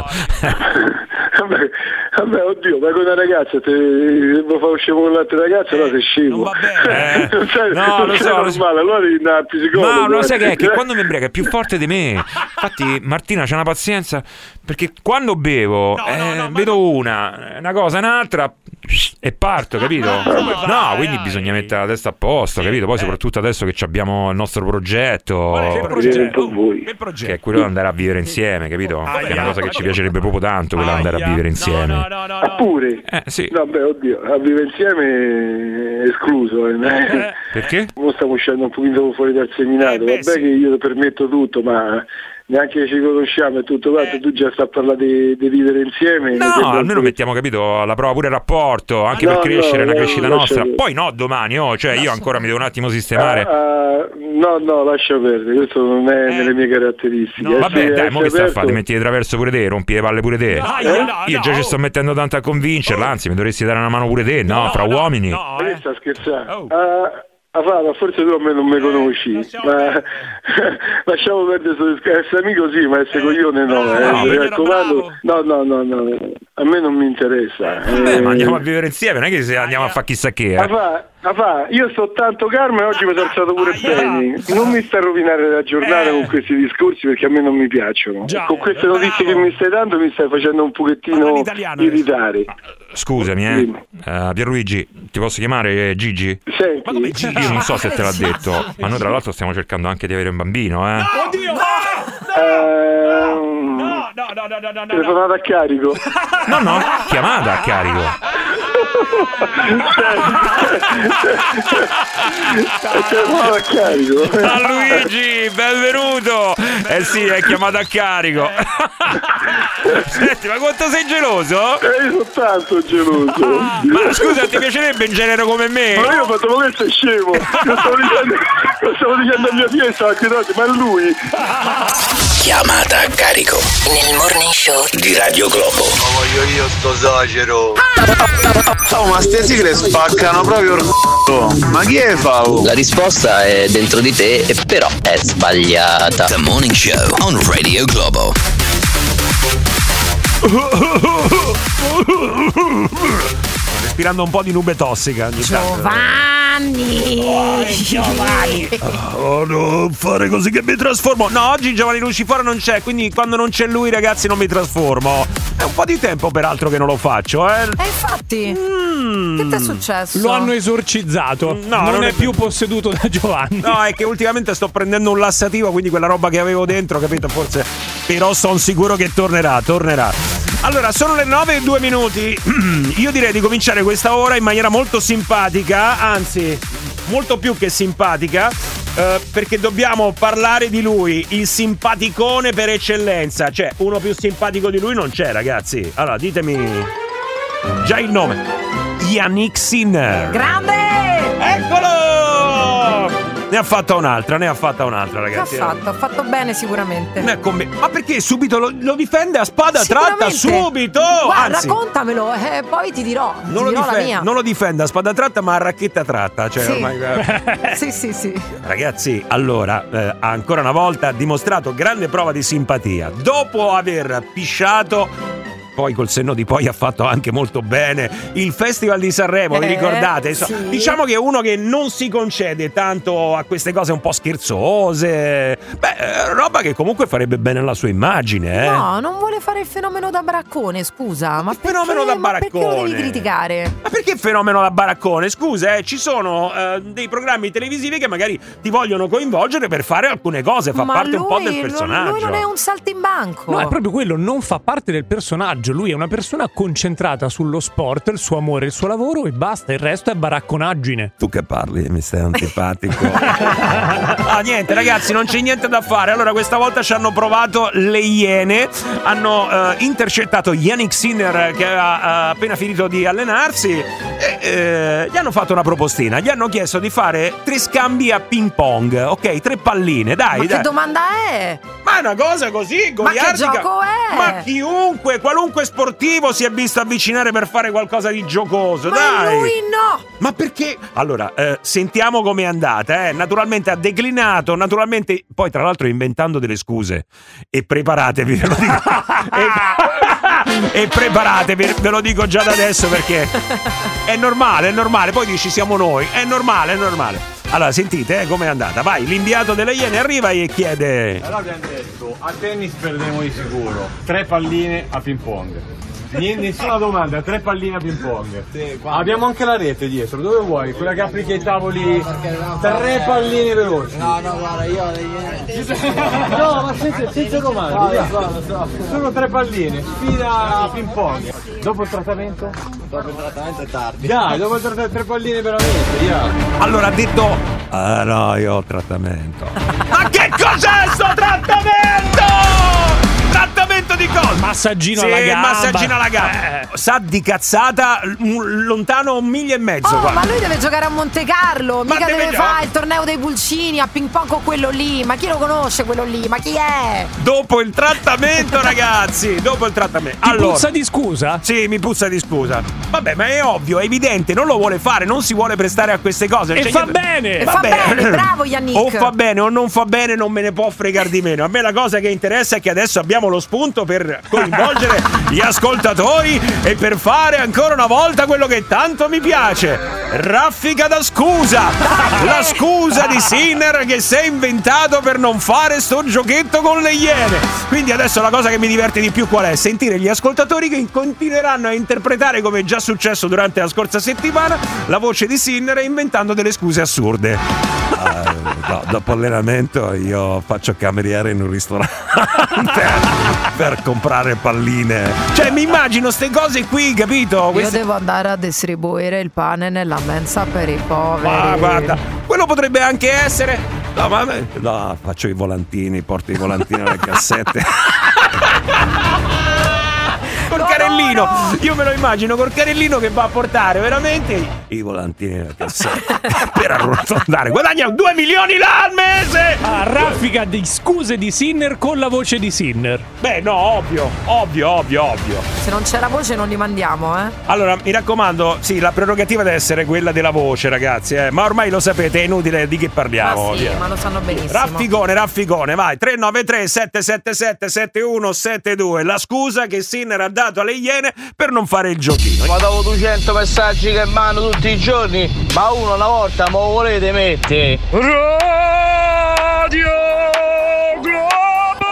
Vabbè, vabbè, oddio, ma con una ragazza te lo fa uscire con l'altra ragazza, allora sei scemo. Eh, non sei, no, non lo sei so, lo so. normale, allora devi andare al psicologo. Ma lo sai eh. che è? Che quando mi embriaca è più forte di me. Infatti Martina c'ha una pazienza, perché quando bevo eh, vedo una, una cosa, un'altra e parto, capito? No, quindi bisogna mettere la testa a posto, capito? Poi soprattutto adesso che abbiamo il nostro progetto, Che progetto? Voi. che è quello di andare a vivere insieme, capito? Che è una cosa che ci piacerebbe proprio tanto, quella di andare a vivere insieme. Ah, pure? Eh, sì. Vabbè, oddio, a vivere insieme è escluso. Eh. Perché? Ora stiamo uscendo un pochino fuori dal seminario. Vabbè che io ti permetto tutto, ma neanche ci conosciamo e tutto quanto, tu già stai a parlare di, di vivere insieme. mi No, sembra un almeno po' mettiamo, capito, alla prova pure il rapporto, anche No, per crescere, no, una no, crescita lascia nostra. perdere. Poi no, domani, oh, cioè io ancora mi devo un attimo sistemare. Ah, no, no, lascia perdere, questo non è nelle mie caratteristiche. Vabbè, Essere- dai, mo che essere stai a fare? Ti aperto- metti di traverso pure te, rompi le palle pure te. Eh? Io già ci sto mettendo tanto a convincerla, anzi mi dovresti dare una mano pure te, no? Fra uomini. Ma che sta scherzando? Ah, ah, fa, ma forse tu a me non mi conosci, ma lasciamo perdere questo discorso. Essere amico sì, ma essere coglione no, eh. No, Mi io ero raccomando, no, no, no, no, a me non mi interessa. Vabbè, Eh, ma andiamo a vivere insieme, non è che se andiamo a fare chissà che. Ah, Eh. fa, ah, fa, io sto tanto calmo e oggi mi sono alzato pure bene. Non mi sta a rovinare la giornata con questi discorsi perché a me non mi piacciono. Con queste notizie che mi stai dando mi stai facendo un pochettino irritare. Scusami, eh. Uh, Pierluigi, ti posso chiamare eh, Gigi? Senti, Io non so se te l'ha detto, ma noi tra l'altro stiamo cercando anche di avere un bambino, eh. Ehm, telefonata a carico. No, no, chiamata a carico. telefonata a carico. Ah, Luigi, benvenuto. Eh sì, è chiamata a carico. Senti, ma quanto sei geloso? Eh, io sono tanto geloso. Ma scusa, ti piacerebbe un genere come me? Ma io ho fatto, ma questo è scemo. Lo stavo dicendo, lo stavo dicendo a mia figlia, stava chiedendo, ma è lui. Chiamata a carico Nel morning show di Radio Globo. Ma voglio io sto esagero. Oh, ma ste sigle spaccano proprio il c***o. Ma chi è Fau? La risposta è dentro di te, e però è sbagliata. The Morning Show on Radio Globo. Respirando un po' di nube tossica ogni tanto. Giovanni! Giovanni! Oh, non fare così che mi trasformo. No, oggi Giovanni Lucifora non c'è, quindi quando non c'è lui, ragazzi, non mi trasformo. È un po' di tempo peraltro che non lo faccio, eh. E infatti, Mm. che ti è successo? Lo hanno esorcizzato. No, non, non è è- più posseduto da Giovanni. No, è che ultimamente sto prendendo un lassativo, quindi quella roba che avevo dentro, capito? Forse. Però sono sicuro che tornerà, tornerà. Allora, sono le nove e due minuti. Io direi di cominciare questa ora in maniera molto simpatica, anzi, molto più che simpatica, eh, perché dobbiamo parlare di lui, il simpaticone per eccellenza. Cioè, uno più simpatico di lui non c'è, ragazzi. Allora, ditemi già il nome. Yannick Sinner. Grande! Eccolo! Ne ha fatta un'altra, ne ha fatta un'altra, Che ha ragazzi. fatto? Ha fatto bene sicuramente. Ne ha combi- Ma perché subito lo, lo difende a spada tratta? Sicuramente. Subito! Guarda, Anzi, raccontamelo, eh, poi ti dirò. non ti lo, dirò la difende, mia. non lo difende a spada tratta, ma a racchetta tratta. Cioè, Sì. ormai... Sì, sì, sì. Ragazzi, allora, eh, ancora una volta ha dimostrato grande prova di simpatia. Dopo aver pisciato, poi col senno di poi ha fatto anche molto bene il Festival di Sanremo, vi Eh, ricordate? sì. Diciamo che è uno che non si concede tanto a queste cose un po' scherzose. Beh, eh, roba che comunque farebbe bene alla sua immagine, eh. No, non vuole fare il fenomeno da baraccone, scusa. Ma perché, fenomeno da ma perché lo baraccone? devi criticare? Ma perché fenomeno da baraccone? Scusa, eh, ci sono eh, dei programmi televisivi che magari ti vogliono coinvolgere per fare alcune cose, fa Ma parte un po' lui- del personaggio. Lui non è un saltimbanco. No, è proprio quello, non fa parte del personaggio. peggio, lui è una persona concentrata sullo sport, il suo amore, il suo lavoro e basta, il resto è baracconaggine. Tu che parli, mi stai antipatico. Ah, niente ragazzi, non c'è niente da fare. Allora questa volta ci hanno provato le Iene, hanno uh, intercettato Yannick Sinner che ha uh, appena finito di allenarsi e uh, gli hanno fatto una propostina, gli hanno chiesto di fare tre scambi a ping pong, ok, tre palline, dai. Ma dai. che domanda è? Ma è una cosa così goliardica. Ma che gioco è? Ma chiunque, qualunque sportivo si è visto avvicinare per fare qualcosa di giocoso, ma dai. lui no. Ma perché? Allora, eh, sentiamo com'è andata, eh. Naturalmente ha declinato, naturalmente, poi tra l'altro inventando delle scuse. E preparatevi, ve lo dico. e, e preparatevi, ve lo dico già da adesso perché è normale, è normale. Poi dici siamo noi, è normale, è normale. Allora, sentite eh, com'è andata. Vai, l'inviato delle Iene arriva e chiede. Allora abbiamo detto, a tennis perdiamo di sicuro, tre palline a ping pong. Niente, nessuna domanda, tre palline a ping pong. Sì, abbiamo anche la rete dietro, dove vuoi? Quella che applica i tavoli, tre palline veloci. No, no, guarda, io ho degli... No, ma senza, senza domande, no, no, no. Sono tre palline, sfida a ping pong. Dopo il trattamento? Dopo il trattamento è tardi. Dai, dopo il trattamento, tre palline veramente, yeah. Allora ha detto, ah no, io ho trattamento. Ma che cos'è sto trattamento? Trattamento di cosa? Massaggino sì, alla gamba. Massaggino alla gamba. Eh. Sa di cazzata un, lontano un miglio e mezzo. Oh, qua. ma lui deve giocare a Monte Carlo. Ma mica deve, deve fare il torneo dei pulcini a ping pong con quello lì. Ma chi lo conosce quello lì? Ma chi è? Dopo il trattamento, ragazzi. Dopo il trattamento. Ti allora, puzza di scusa? Sì, mi puzza di scusa. Vabbè, ma è ovvio, è evidente. Non lo vuole fare, non si vuole prestare a queste cose. E cioè, fa io... bene. E fa bene, bene. Bravo Yannick. O fa bene o non fa bene, non me ne può fregare di meno. A me la cosa che interessa è che adesso abbiamo lo spunto per coinvolgere gli ascoltatori e per fare ancora una volta quello che tanto mi piace: raffica da scusa. La scusa di Sinner che si è inventato per non fare sto giochetto con le Iene. Quindi adesso la cosa che mi diverte di più qual è? Sentire gli ascoltatori che continueranno a interpretare, come è già successo durante la scorsa settimana, la voce di Sinner inventando delle scuse assurde. Uh, no, dopo allenamento io faccio cameriere in un ristorante per comprare palline. Cioè mi immagino ste cose qui, capito? Queste... Io devo andare a distribuire il pane nella mensa per i poveri. Ah, guarda, quello potrebbe anche essere. No, ma no, faccio i volantini, porto i volantini alle cassette. Col no, carellino, no, no. Io me lo immagino col carellino che va a portare veramente i volantini nella cassetta per arrotondare. Guadagna due milioni là al mese. Ah, raffica di scuse di Sinner con la voce di Sinner. Beh, no, ovvio, ovvio, ovvio, ovvio. Se non c'è la voce non li mandiamo, eh. Allora, mi raccomando, sì, la prerogativa deve essere quella della voce, ragazzi, eh. Ma ormai lo sapete, è inutile di che parliamo. Ma sì, via. Ma lo sanno benissimo. Raffigone, raffigone, vai. tre nove tre sette sette sette sette uno sette due. La scusa che Sinner ha dato alle Iene per non fare il giochino. Ma dopo duecento messaggi che mando tutti i giorni, ma uno una volta me lo volete mettere? Radio Globo!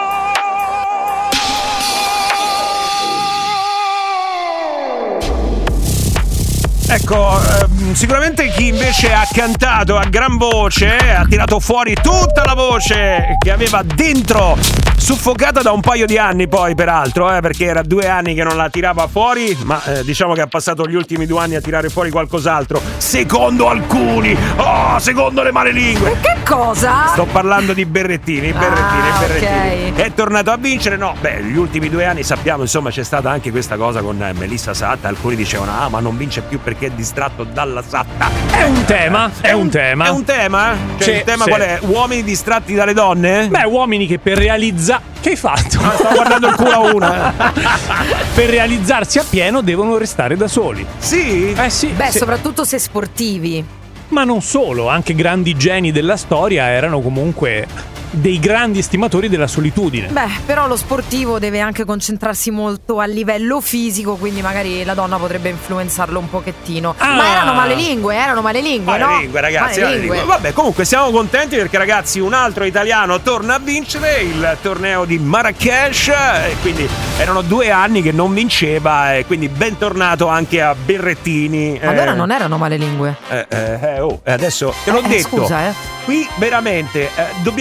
Ecco, ehm, sicuramente chi invece ha cantato a gran voce, ha tirato fuori tutta la voce che aveva dentro, suffocata da un paio di anni poi peraltro, eh, perché era due anni che non la tirava fuori, ma eh, diciamo che ha passato gli ultimi due anni a tirare fuori qualcos'altro, secondo alcuni, oh, secondo le malelingue. Che cosa? Sto parlando di Berrettini, Berrettini, ah, Berrettini. Okay. È tornato a vincere? No, beh, gli ultimi due anni sappiamo, insomma, c'è stata anche questa cosa con eh, Melissa Satta, alcuni dicevano, ah, ma non vince più perché è distratto dalla Satta. È un tema, è un tema. È un tema? Cioè, sì, il tema sì. qual è? Uomini distratti dalle donne? Beh, uomini che per realizzare... Che hai fatto? Ah, stavo guardando il culo a una. Per realizzarsi appieno devono restare da soli. Sì? Eh sì. Beh, sì. soprattutto se sportivi. Ma non solo, anche grandi geni della storia erano comunque dei grandi estimatori della solitudine. Beh, però lo sportivo deve anche concentrarsi molto a livello fisico, quindi magari la donna potrebbe influenzarlo un pochettino. Ah. Ma erano malelingue, erano malelingue, no? Malelingue, ragazzi, malelingue. Malelingue. Vabbè, comunque siamo contenti perché, ragazzi, un altro italiano torna a vincere il torneo di Marrakesh, e quindi erano due anni che non vinceva, e quindi bentornato anche a Berrettini. Allora eh. non erano malelingue. Eh, eh, eh, oh, adesso te l'ho eh, detto. Scusa, eh. Qui veramente eh, dobbiamo capire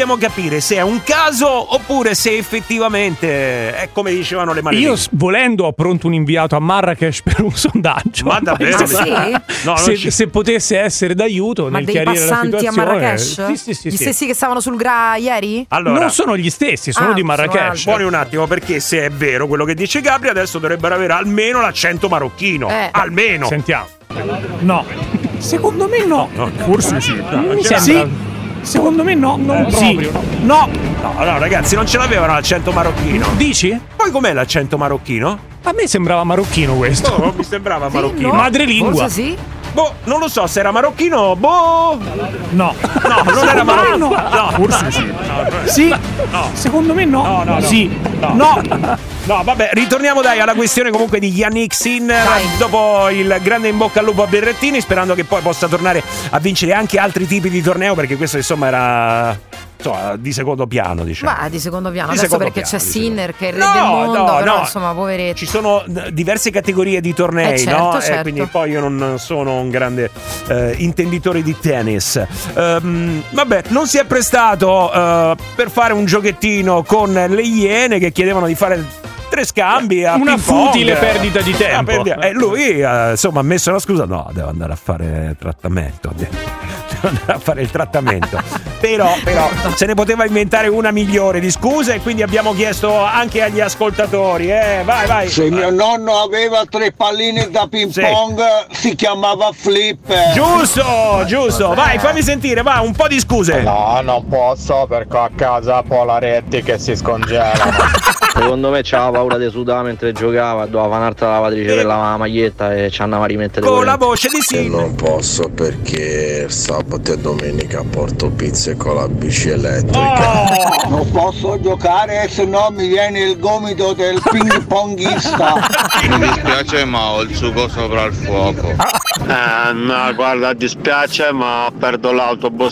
capire se è un caso oppure se effettivamente è come dicevano le maledette. Io volendo ho pronto un inviato a Marrakesh per un sondaggio. Ma davvero? Ah, sì? No, se, ci... se potesse essere d'aiuto Ma nel dei chiarire la passanti a situazione. Marrakesh? Sì, sì, sì, Gli sì. stessi che stavano sul Gra ieri? Allora, non sono gli stessi, sono Ah, di sono Marrakesh. altri. buoni un attimo, perché se è vero quello che dice Gabri, adesso dovrebbero avere almeno l'accento marocchino. Eh. Almeno. Sentiamo. No. Secondo me no. No, forse sì. Mi sembra. Sì. Secondo me no, non Eh, proprio. sì. No. No, no, ragazzi, non ce l'avevano l'accento marocchino. Dici? Poi com'è l'accento marocchino? A me sembrava marocchino questo. No, mi sembrava marocchino. no. Madrelingua. Forse sì. Boh, non lo so se era marocchino. Boh. No. No, non era marocchino. No. No, Forse sì. No, Sì. No. Secondo me no. No, no, no. Sì. No. No. No, vabbè, ritorniamo dai alla questione comunque di Yannick Sinner. Dai. Dopo il grande in bocca al lupo a Berrettini, sperando che poi possa tornare a vincere anche altri tipi di torneo, perché questo insomma era insomma, di secondo piano, diciamo. Ma di secondo piano, Di adesso secondo perché piano, c'è di secondo- Sinner che è il re No, del mondo, no, però no. insomma, poveretto. Ci sono eh, diverse categorie di tornei, Eh, certo, no? certo. E quindi poi io non sono un grande eh, intenditore di tennis. Ehm, vabbè, non si è prestato eh, per fare un giochettino con le Iene che chiedevano di fare tre scambi a Una ping pong. futile perdita di tempo. Ah, perdi- E lui eh, insomma ha messo la scusa, no, devo andare a fare trattamento. Devo andare a fare il trattamento. però, però se ne poteva inventare una migliore di scuse, e quindi abbiamo chiesto anche agli ascoltatori. Eh, vai, vai. Se mio nonno aveva tre palline da ping Sì. pong si chiamava Flip. Giusto, giusto. Vai, fammi sentire, va, un po' di scuse. No, non posso perché ho a casa Polaretti che si scongelano. Secondo me c'aveva paura di sudare mentre giocava, doveva fare un'altra lavatrice per la maglietta e ci andava a rimettere Con la corrente. voce di E sì. non posso perché sabato e domenica porto pizze con la bici elettrica. Non posso giocare se no mi viene il gomito del ping pongista. Mi dispiace ma ho il sugo sopra il fuoco. Eh, no, guarda, dispiace ma perdo l'autobus.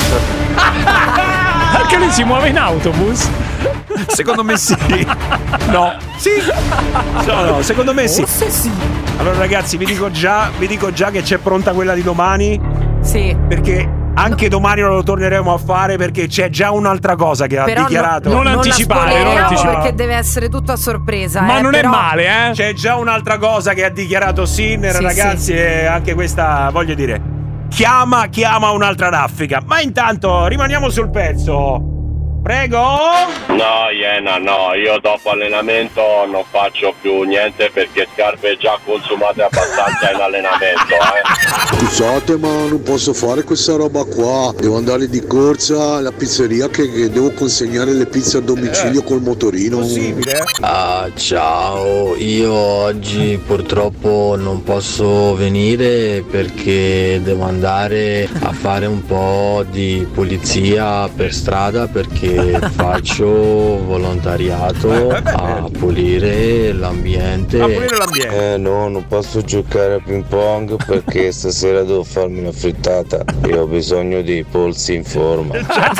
Anche lui si muove in autobus? Secondo me sì. No. Sì. No, no, secondo me sì. Forse sì. Allora ragazzi, vi dico già, vi dico già che c'è pronta quella di domani, Sì. perché anche domani non lo torneremo a fare, perché c'è già un'altra cosa che ha Però dichiarato. non la anticipare, non spoileriamo anticipare. perché deve essere tutto a sorpresa. Ma eh, non però- è male, eh? C'è già un'altra cosa che ha dichiarato Sinner, Sì, ragazzi, e anche questa, voglio dire, chiama, chiama un'altra raffica. Ma intanto rimaniamo sul pezzo. Prego. No, Iena, no, io dopo allenamento non faccio più niente perché scarpe già consumate abbastanza in allenamento, eh. Scusate, ma non posso fare questa roba qua. Devo andare di corsa alla pizzeria che, che devo consegnare le pizze a domicilio col motorino. Possibile? Ah, ciao, io oggi purtroppo non posso venire perché devo andare a fare un po' di pulizia per strada perché faccio volontariato a pulire l'ambiente. A pulire l'ambiente. Eh no, non posso giocare a ping pong perché stasera devo farmi una frittata e ho bisogno di polsi in forma.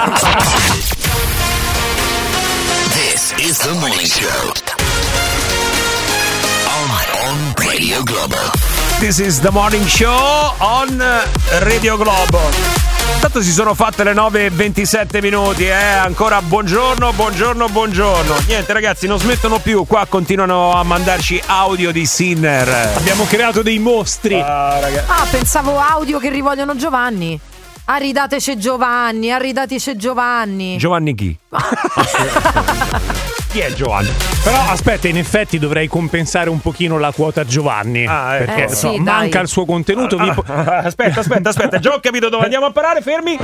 This is the morning show. On, on Radio Globo. This is the morning show on Radio Globo. Intanto si sono fatte le nove e ventisette minuti, eh? Ancora buongiorno, buongiorno, buongiorno. Niente ragazzi, non smettono più, qua continuano a mandarci audio di Sinner. Abbiamo creato dei mostri. Ah, ragazzi. Ah, pensavo audio che rivogliono Giovanni. Arridateci Giovanni, arridateci Giovanni. Giovanni chi? Chi è Giovanni? Però aspetta, in effetti dovrei compensare un pochino la quota Giovanni. Ah, ecco. Perché Eh, so, sì, manca dai. il suo contenuto. vi po- Ah, aspetta, aspetta, aspetta, già ho capito dove andiamo a parare, fermi.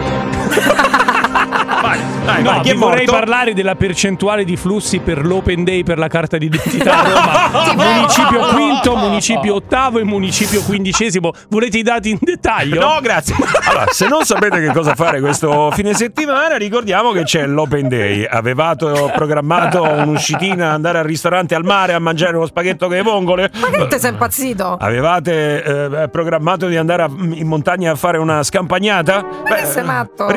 Vai, dai, No, vai, chi è vi vorrei morto? parlare della percentuale di flussi per l'Open Day per la carta d'identità a Roma. Municipio quinto, municipio ottavo e municipio quindicesimo. Volete i dati in dettaglio? No, grazie. Allora, se non sapete che cosa fare questo fine settimana, ricordiamo che c'è l'Open Day. Avevate programmato un'uscitina, andare al ristorante al mare a mangiare uno spaghetto con le vongole? Ma che te sei impazzito? Avevate eh, programmato di andare a- in montagna a fare una scampagnata? Ma che sei matto?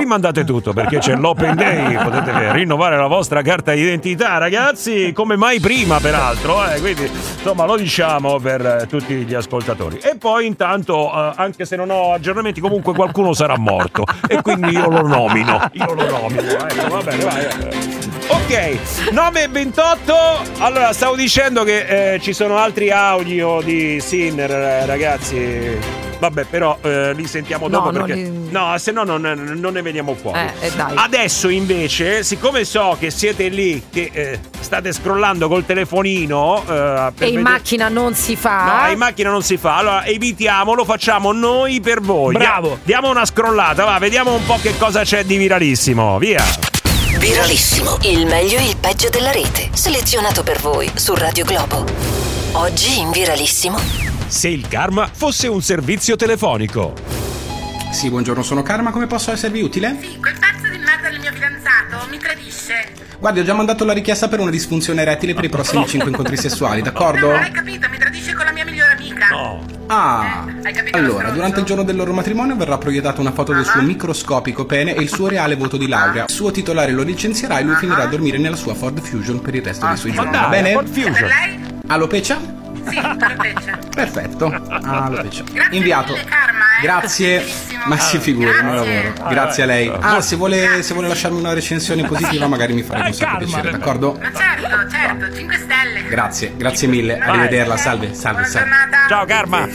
rimandate tutto perché c'è l'Open Day, potete rinnovare la vostra carta d'identità, ragazzi, come mai prima peraltro, eh? Quindi insomma lo diciamo per eh, tutti gli ascoltatori. E poi intanto, eh, anche se non ho aggiornamenti, comunque qualcuno sarà morto e quindi io lo nomino, io lo nomino, ecco, va bene, vai, vai. Ok, nove e ventotto. Allora, stavo dicendo che eh, ci sono altri audio di Sinner, eh, ragazzi. Vabbè, però eh, li sentiamo dopo, no, perché li... no, se no non, non ne veniamo fuori. Eh, eh, dai. Adesso invece, siccome so che siete lì che eh, state scrollando col telefonino eh, per e in vedere... macchina non si fa. No, in macchina non si fa. Allora evitiamo, lo facciamo noi per voi. Bravo. Diamo una scrollata, va, vediamo un po' che cosa c'è di viralissimo. Via. Viralissimo, il meglio e il peggio della rete, selezionato per voi su Radio Globo. Oggi in Viralissimo: se il Karma fosse un servizio telefonico. Sì, buongiorno, sono Karma, come posso esservi utile? Sì, quel pezzo di merda del mio fidanzato mi tradisce. Guardi, ho già mandato la richiesta per una disfunzione erettile per i prossimi cinque incontri sessuali, d'accordo? No, non hai capito, mi tradisce con la mia migliore amica. No. Ah, eh, allora, durante il giorno del loro matrimonio verrà proiettata una foto del suo microscopico pene e il suo reale voto di laurea. Il suo titolare lo licenzierà e lui finirà a dormire nella sua Ford Fusion per il resto dei suoi giorni, va bene? Ford Fusion. Per lei? Alopecia? Sì, alopecia. Perfetto, alopecia. Grazie Inviato. mille, Karma, eh. Grazie, ma si figuri, non lavoro. Grazie a lei. Ah, se vuole, se vuole lasciarmi una recensione positiva magari mi farebbe un sacco piacere, d'accordo? Ma certo, certo, cinque stelle. Grazie, grazie mille, arrivederla, salve, salve, salve. Ciao Karma.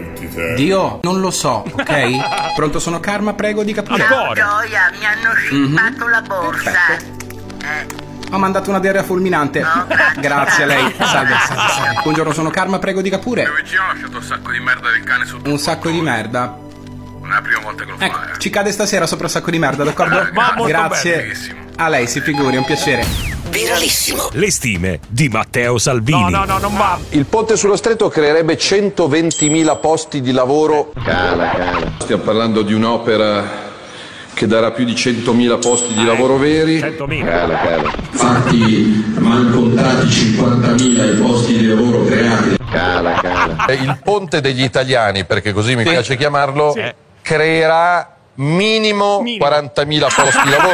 Dio, non lo so, ok? Pronto, sono Karma, prego, dica pure. Ciao Gioia, mi hanno scippato la borsa. Eh. Ho mandato una diarrea fulminante. No, grazie. Grazie a lei. Salve, salve, salve. Buongiorno, sono Karma, prego, dica pure. Mio vicino ha lasciato un sacco di merda del cane sotto. Un sacco di merda. Non è la prima volta che lo Ecco, fa, eh. ci cade stasera sopra un sacco di merda, d'accordo? Ma molto Grazie. bene. A lei, si figuri, è un piacere. Viralissimo. Le stime di Matteo Salvini. No, no, no, non va. Il ponte sullo stretto creerebbe centoventimila posti di lavoro. Cala, cala. Stiamo parlando di un'opera che darà più di centomila posti di lavoro veri. centomila. Cala, cala. Infatti, mal contati cinquantamila i posti di lavoro creati. Cala, cala. Il ponte degli italiani, perché così mi Sì. piace chiamarlo, Sì. creerà minimo, minimo. quarantamila posti di lavoro.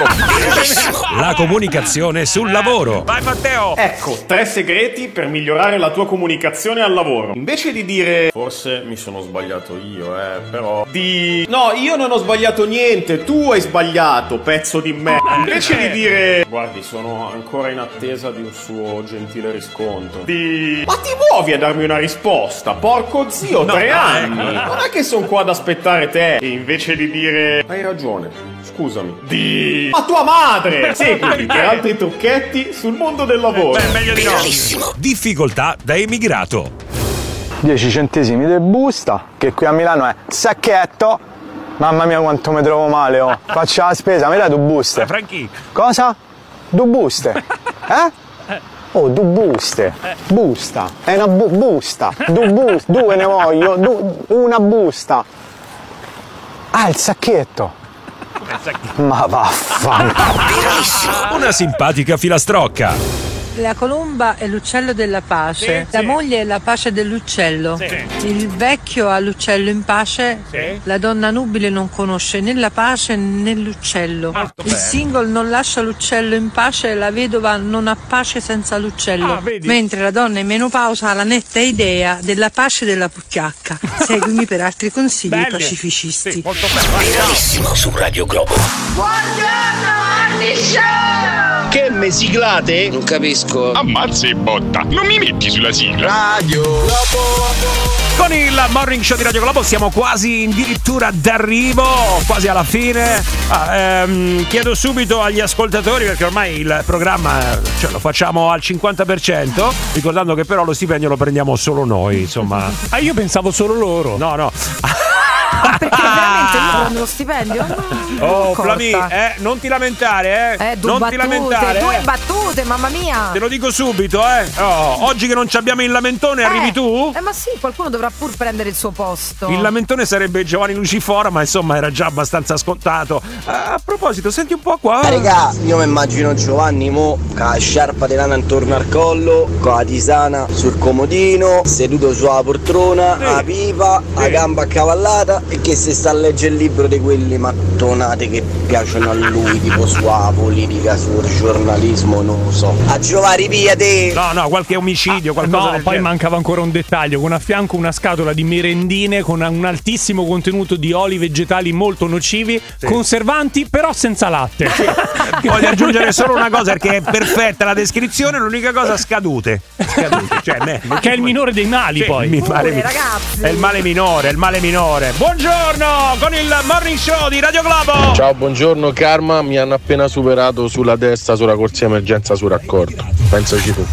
La comunicazione sul lavoro. Vai Matteo. Ecco, tre segreti per migliorare la tua comunicazione al lavoro. Invece di dire forse mi sono sbagliato io, eh, però di no, io non ho sbagliato niente, tu hai sbagliato, pezzo di me. Invece di dire guardi, sono ancora in attesa di un suo gentile riscontro. Di ma ti muovi a darmi una risposta, porco zio, no, tre anni. Non è che sono qua ad aspettare te. E invece di dire hai ragione, scusami, di ma tua madre. Seguimi per altri trucchetti sul mondo del lavoro. Beh, meglio di no. Difficoltà da emigrato. dieci centesimi di busta, che qui a Milano è sacchetto. Mamma mia quanto mi trovo male, oh. Faccio la spesa, mi dai due buste? Eh, Franchi. Cosa? Due buste? Eh? Oh, due buste. Busta. È una bu- busta. Due buste. Due ne voglio. Du- una busta. Ah, il sacchetto. Ma vaffanculo. Una simpatica filastrocca. La colomba è l'uccello della pace, Sì, la sì. moglie è la pace dell'uccello, Sì. il vecchio ha l'uccello in pace, Sì. la donna nubile non conosce né la pace né l'uccello, Molto il bene. single non lascia l'uccello in pace, la vedova non ha pace senza l'uccello, Ah, vedi? mentre la donna in menopausa ha la netta idea della pace della pucchiacca. Seguimi per altri consigli Belli. pacificisti. Sì, molto bene. Viralissimo su Radio Globo. Buongiorno, Morning Show! Che me siglate? Non capisco. Ammazza e botta, non mi metti sulla sigla. Radio Con il Morning Show di Radio Globo siamo quasi addirittura d'arrivo, quasi alla fine. Ah, ehm, chiedo subito agli ascoltatori, perché ormai il programma eh, cioè, lo facciamo al cinquanta per cento, ricordando che però lo stipendio lo prendiamo solo noi, insomma. Ah, io pensavo solo loro. No, no. Ah, perché veramente io prendo lo stipendio? No, Oh, non Flami, corta. eh, non ti lamentare, eh. Eh, due non battute, ti lamentare. due eh. battute, mamma mia. Te lo dico subito, eh. Oh, oggi che non ci abbiamo il lamentone, arrivi Eh, tu? Eh, ma sì, qualcuno dovrà pur prendere il suo posto. Il lamentone sarebbe Giovanni Lucifora, ma insomma era già abbastanza scontato. Ah, a proposito, senti un po' qua. Ah, regà, io mi immagino Giovanni mo con la sciarpa di lana intorno al collo, con la tisana sul comodino, seduto sulla poltrona, Sì. la pipa, la Sì. gamba accavallata E che se sta a leggere il libro di quelli mattonate che piacciono a lui, tipo sulla politica, sul giornalismo, non lo so. A giovare via te! No, no, qualche omicidio, qualcosa No, del poi genere. mancava ancora un dettaglio, con a fianco una scatola di merendine con un altissimo contenuto di oli vegetali molto nocivi, conservanti però senza latte. Voglio aggiungere solo una cosa perché è perfetta la descrizione, l'unica cosa scadute. Scadute, cioè me, Che è il minore dei mali, Sì, poi. mi pare- Pure, ragazzi. È il male minore, è il male minore. Buongiorno con il Morning Show di Radio Globo. Ciao, buongiorno Karma, mi hanno appena superato sulla destra sulla corsia emergenza su raccordo. Pensaci tu.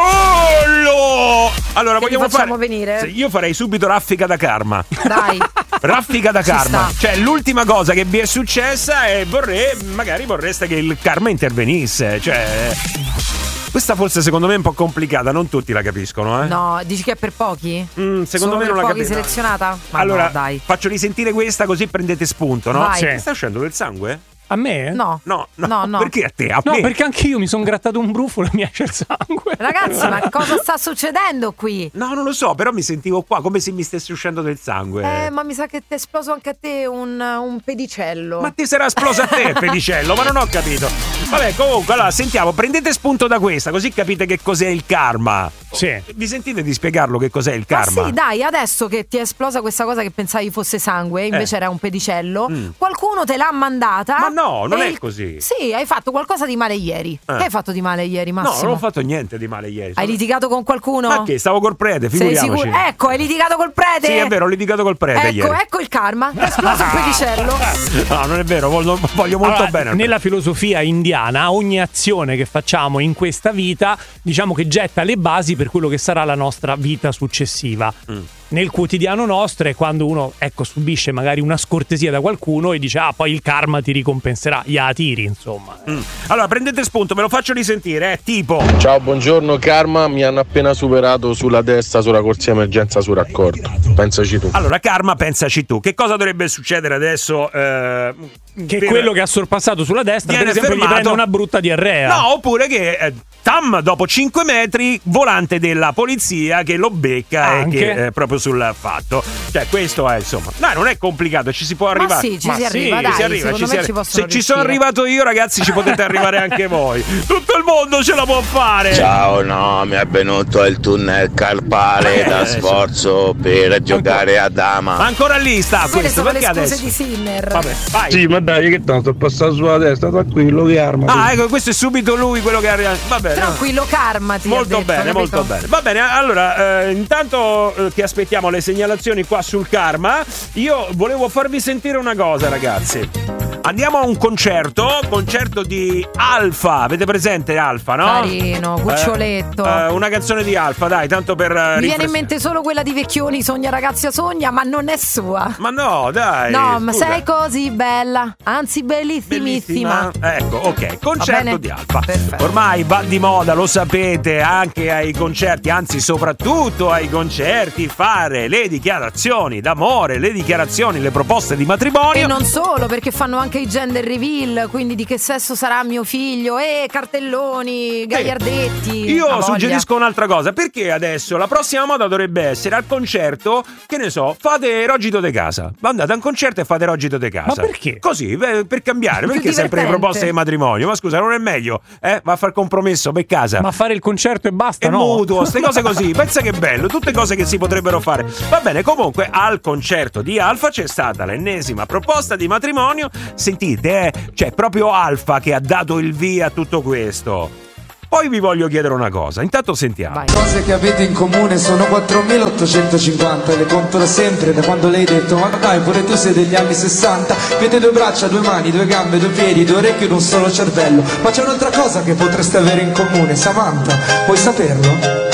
Bollo! Allora, Che li vogliamo facciamo fare venire? Sì, io farei subito raffica da karma. Dai. Raffica da Ci karma. sta. Cioè, l'ultima cosa che vi è successa e vorrei, magari vorreste che il karma intervenisse. Cioè, questa forse secondo me è un po' complicata, non tutti la capiscono, eh. No, dici che è per pochi? Mm, secondo Solo me per non la pochi capisco. selezionata? Ma Allora, no, dai. faccio risentire questa così prendete spunto, no? Vai. Sì. Sta uscendo del sangue? A me? No. No, no, No, no. Perché a te? A No, me? perché anche io mi sono grattato un brufolo e mi esce il sangue. Ragazzi, ma cosa sta succedendo qui? No, non lo so, però mi sentivo qua come se mi stesse uscendo del sangue. Eh, ma mi sa che ti è esploso anche a te un, un pedicello. Ma ti sarà esploso a te, pedicello, ma non ho capito. Vabbè, comunque, allora, sentiamo, prendete spunto da questa, così capite che cos'è il karma. Sì. Vi sentite di spiegarlo che cos'è il karma? Ma sì, dai, adesso che ti è esplosa questa cosa che pensavi fosse sangue, invece Eh. era un pedicello, Mm. qualcuno te l'ha mandata. Ma no, non e è il- così. Sì, hai fatto qualcosa di male ieri. Eh. Che hai fatto di male ieri, No, Massimo? non ho fatto niente di male ieri. Hai litigato con qualcuno? Ma che? Stavo col prete, Sei figuriamoci. sicuro? Ecco, hai litigato col prete? Sì, è vero, ho litigato col prete Ecco, ieri. ecco il karma. Ti è esploso un pedicello. No, non è vero, voglio, voglio molto Allora, bene. Nella filosofia indiana, ogni azione che facciamo in questa vita, diciamo che getta le basi per quello che sarà la nostra vita successiva. Mm. Nel quotidiano nostro è quando uno, ecco, subisce magari una scortesia da qualcuno e dice, ah, poi il karma ti ricompenserà. Gli tiri, insomma. Mm. Allora, prendete spunto, me lo faccio risentire, eh, tipo. Ciao, buongiorno Karma, mi hanno appena superato sulla destra sulla corsia emergenza su raccordo. Pensaci tu. Allora, karma, pensaci tu. Che cosa dovrebbe succedere adesso? Eh, Che per- quello che ha sorpassato sulla destra, Viene per esempio, fermato. gli prende una brutta diarrea. No, oppure che eh, tam, dopo cinque metri, volante della polizia che lo becca Anche. e che eh, proprio sul fatto. Cioè, questo è, insomma. Dai, non è complicato, ci si può Ma arrivare. sì, ci si arriva, dai, si arriva, secondo ci me si arri- ci possono Se ci sono riuscire. arrivato io, ragazzi, ci potete arrivare anche voi. Tutto il mondo ce la può fare. Ciao, no, mi è venuto il tunnel carpale Eh, da sì. sforzo per giocare a dama. Ma ancora lì sta Quelle questo, sono le perché scuse adesso? di Sinner. Vabbè, vai. Sì, ma dai, che tanto è passato sulla destra, tranquillo, che arma. Ah, ecco, questo è subito lui quello che arriva. Va bene. Tranquillo, karma ti ha Molto detto, bene, capito? molto bene. Va bene, allora, eh, intanto eh, che aspettiamo le segnalazioni qua sul karma, io volevo farvi sentire una cosa, ragazzi. Andiamo a un concerto, concerto di Alfa. Avete presente Alfa, no? Carino, cuccioletto. Eh, eh, una canzone di Alfa, dai, tanto per. eh, Mi viene in rifres- mente solo quella di Vecchioni, Sogna ragazza sogna, ma non è sua. Ma no, dai. No, ma scusa. sei così bella, anzi bellissimissima. Ecco, ok, concerto bene? di Alfa. Ormai va di moda, lo sapete, anche ai concerti, anzi soprattutto ai concerti, fare le dichiarazioni d'amore, le dichiarazioni, le proposte di matrimonio. E non solo, perché fanno anche i gender reveal, quindi di che sesso sarà mio figlio, e cartelloni, gagliardetti. Io Ha voglia. suggerisco un'altra cosa, perché adesso la prossima moda dovrebbe essere al concerto, che ne so, fate Rogito de casa. Andate a un concerto e fate Rogito de casa. Ma perché? Così, beh, per cambiare, Più perché sempre le divertente. proposte di matrimonio? Ma scusa, non è meglio? Eh? Va a far compromesso per casa. Ma fare il concerto e basta, E no? mutuo, queste cose così, pensa che bello, tutte cose che si potrebbero fare. Va bene, comunque al concerto di Alfa c'è stata l'ennesima proposta di matrimonio. Sentite, eh, c'è proprio Alfa che ha dato il via a tutto questo. Poi vi voglio chiedere una cosa, intanto sentiamo. Cose che avete in comune sono quattromilaottocentocinquanta, le conto da sempre, da quando lei ha detto ma dai pure tu sei degli anni sessanta. Avete due braccia, due mani, due gambe, due piedi, due orecchie ed un solo cervello. Ma c'è un'altra cosa che potreste avere in comune, Samantha, vuoi saperlo?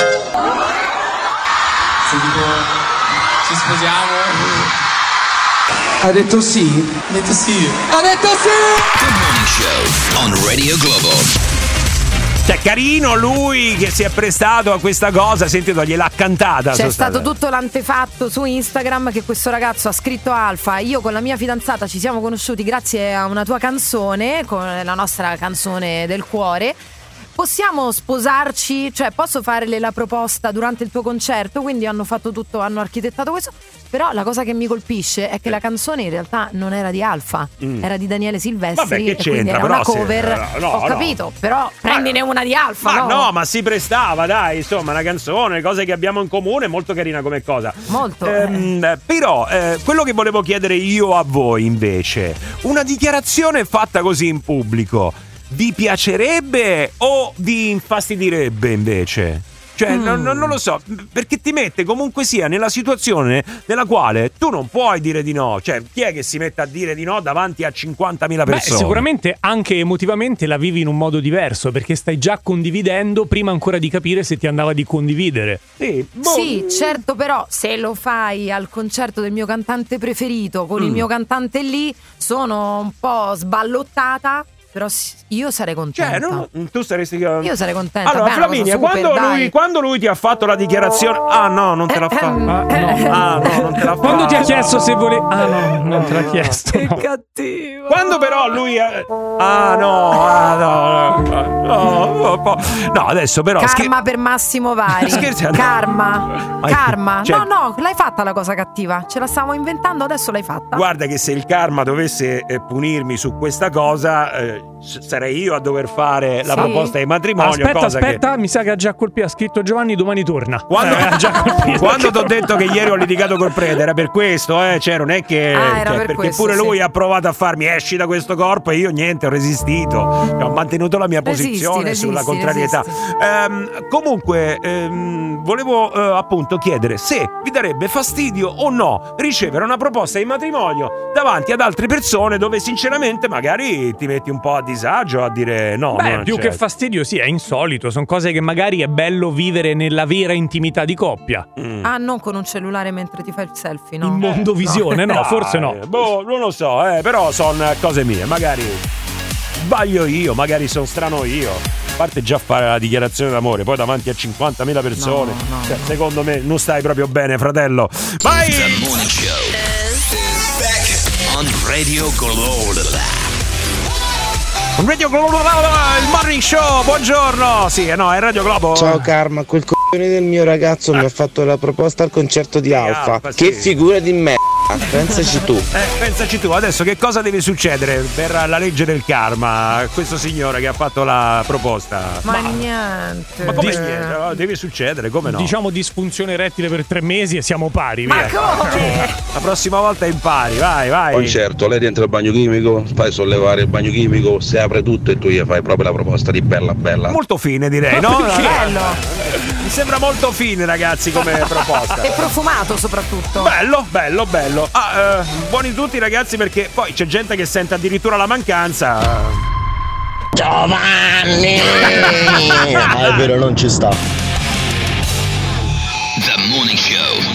Se dico ci sposiamo? Ha detto sì? Ha detto sì. Ha detto sì! Good Morning Show on Radio Globo. Cioè, carino lui che si è prestato a questa cosa, sentito, gliel'ha cantata. C'è sono stato stata- tutto l'antefatto su Instagram che questo ragazzo ha scritto a Alfa: io con la mia fidanzata ci siamo conosciuti grazie a una tua canzone, con la nostra canzone del cuore. possiamo sposarci, cioè posso farle la proposta durante il tuo concerto, quindi hanno fatto tutto, hanno architettato questo, però la cosa che mi colpisce è che la canzone in realtà non era di Alfa, mm. era di Daniele Silvestri. Vabbè, che e quindi era però una cover, se, no, ho no. capito, però prendine una di Alfa, ma no? no, ma si prestava, dai, insomma, una canzone, cose che abbiamo in comune, molto carina come cosa. Molto. Ehm, eh. Però, eh, quello che volevo chiedere io a voi, invece, una dichiarazione fatta così in pubblico, vi piacerebbe o vi infastidirebbe invece? Cioè, mm. non, non lo so, perché ti mette comunque sia nella situazione nella quale tu non puoi dire di no. Cioè, chi è che si mette a dire di no davanti a cinquantamila persone? Beh, sicuramente anche emotivamente la vivi in un modo diverso, perché stai già condividendo prima ancora di capire se ti andava di condividere. Sì, boh. Sì, certo, però se lo fai al concerto del mio cantante preferito con mm. il mio cantante lì, sono un po' sballottata. Però io sarei contenta. Cioè, no, tu saresti. Io sarei contenta. Allora, Beh, Flaminia, super, quando, lui, quando lui ti ha fatto la dichiarazione. Ah, no, non te l'ha fatto. Ah, no, ah, no, non te l'ha fatto. Quando ti ha chiesto se volevi. Ah, no, non te l'ha chiesto. Che no. cattivo. Quando però lui. Ha... Ah, no, ah, no, no, no, no, no, adesso però. Karma scher- per Massimo Vari. Scherzando. Karma. Karma. Cioè... No, no, l'hai fatta la cosa cattiva. Ce la stavamo inventando, adesso l'hai fatta. Guarda che se il karma dovesse eh, punirmi su questa cosa, eh, sarei io a dover fare la sì. proposta di matrimonio. Aspetta, cosa aspetta, che... mi sa che ha già colpito. Ha scritto Giovanni, domani torna. Quando, eh, già quando ti ho detto che ieri ho litigato col prete, era per questo, eh? Cioè, non è che. Ah, cioè, per perché questo, pure lui sì. ha provato a farmi esci da questo corpo e io niente, ho resistito. Cioè, ho mantenuto la mia Resisti, posizione resisti, sulla contrarietà. Ehm, comunque, ehm, volevo eh, appunto chiedere se vi darebbe fastidio o no ricevere una proposta di matrimonio davanti ad altre persone dove sinceramente magari ti metti un po' a disagio a dire no. Beh, più che fastidio, sì, è insolito. Sono cose che magari è bello vivere nella vera intimità di coppia. Mm. Ah, non con un cellulare mentre ti fai il selfie, no? In mondovisione, no, no forse no. Boh, non lo so, eh, però sono cose mie. Magari sbaglio io, magari sono strano io. A parte già fare la dichiarazione d'amore, poi davanti a cinquantamila persone. No, no, cioè, no. secondo me non stai proprio bene, fratello. Vai! The Morning Show is back on Radio Globo. Radio Globo, il Morning Show, buongiorno. Sì, no, è Radio Globo. Ciao Karma, quel c***o del mio ragazzo mi ha fatto la proposta al concerto di Alfa. Alfa, sì. Che figura di merda, pensaci tu. Eh, pensaci tu, adesso che cosa deve succedere per la legge del karma? Questo signore che ha fatto la proposta. Ma, ma niente. Ma come niente? No, deve succedere, come no? Diciamo disfunzione erettile per tre mesi e siamo pari. Ma via. come? La prossima volta impari, vai, vai. Concerto, lei dentro il bagno chimico, fai sollevare il bagno chimico, si apre tutto e tu gli fai proprio la proposta di bella bella. Molto fine, direi, no? Bello. Mi sembra molto fine, ragazzi, come proposta. E profumato soprattutto. Bello, bello, bello. Ah, eh, buoni tutti, ragazzi, perché poi c'è gente che sente addirittura la mancanza. Giovanni! Ah, è vero, non ci sta. The Morning Show.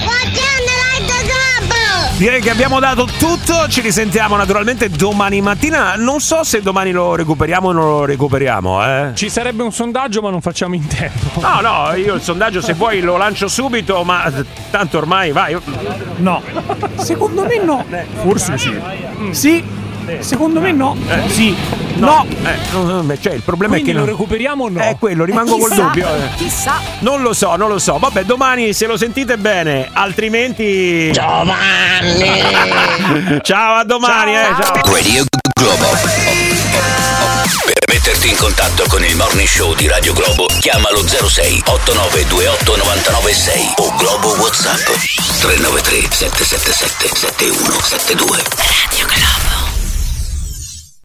Direi che abbiamo dato tutto, ci risentiamo naturalmente domani mattina. Non so se domani lo recuperiamo o non lo recuperiamo, eh. Ci sarebbe un sondaggio, ma non facciamo in tempo. No, no, io il sondaggio se vuoi lo lancio subito, ma tanto ormai vai. No. Secondo me no. Forse sì. Sì. Secondo me no. Eh, sì. No. no. Eh, cioè, il problema Quindi è che lo non... recuperiamo o no? È quello, rimango eh, col dubbio. Eh. Chissà. Non lo so, non lo so. Vabbè, domani se lo sentite bene, altrimenti Giovanni! Ciao, a domani, ciao, eh. Ciao. Radio Globo. Per metterti in contatto con il Morning Show di Radio Globo, chiamalo zero sei otto nove due otto nove nove sei o Globo WhatsApp tre nove tre sette sette sette sette uno sette due. Radio Globo.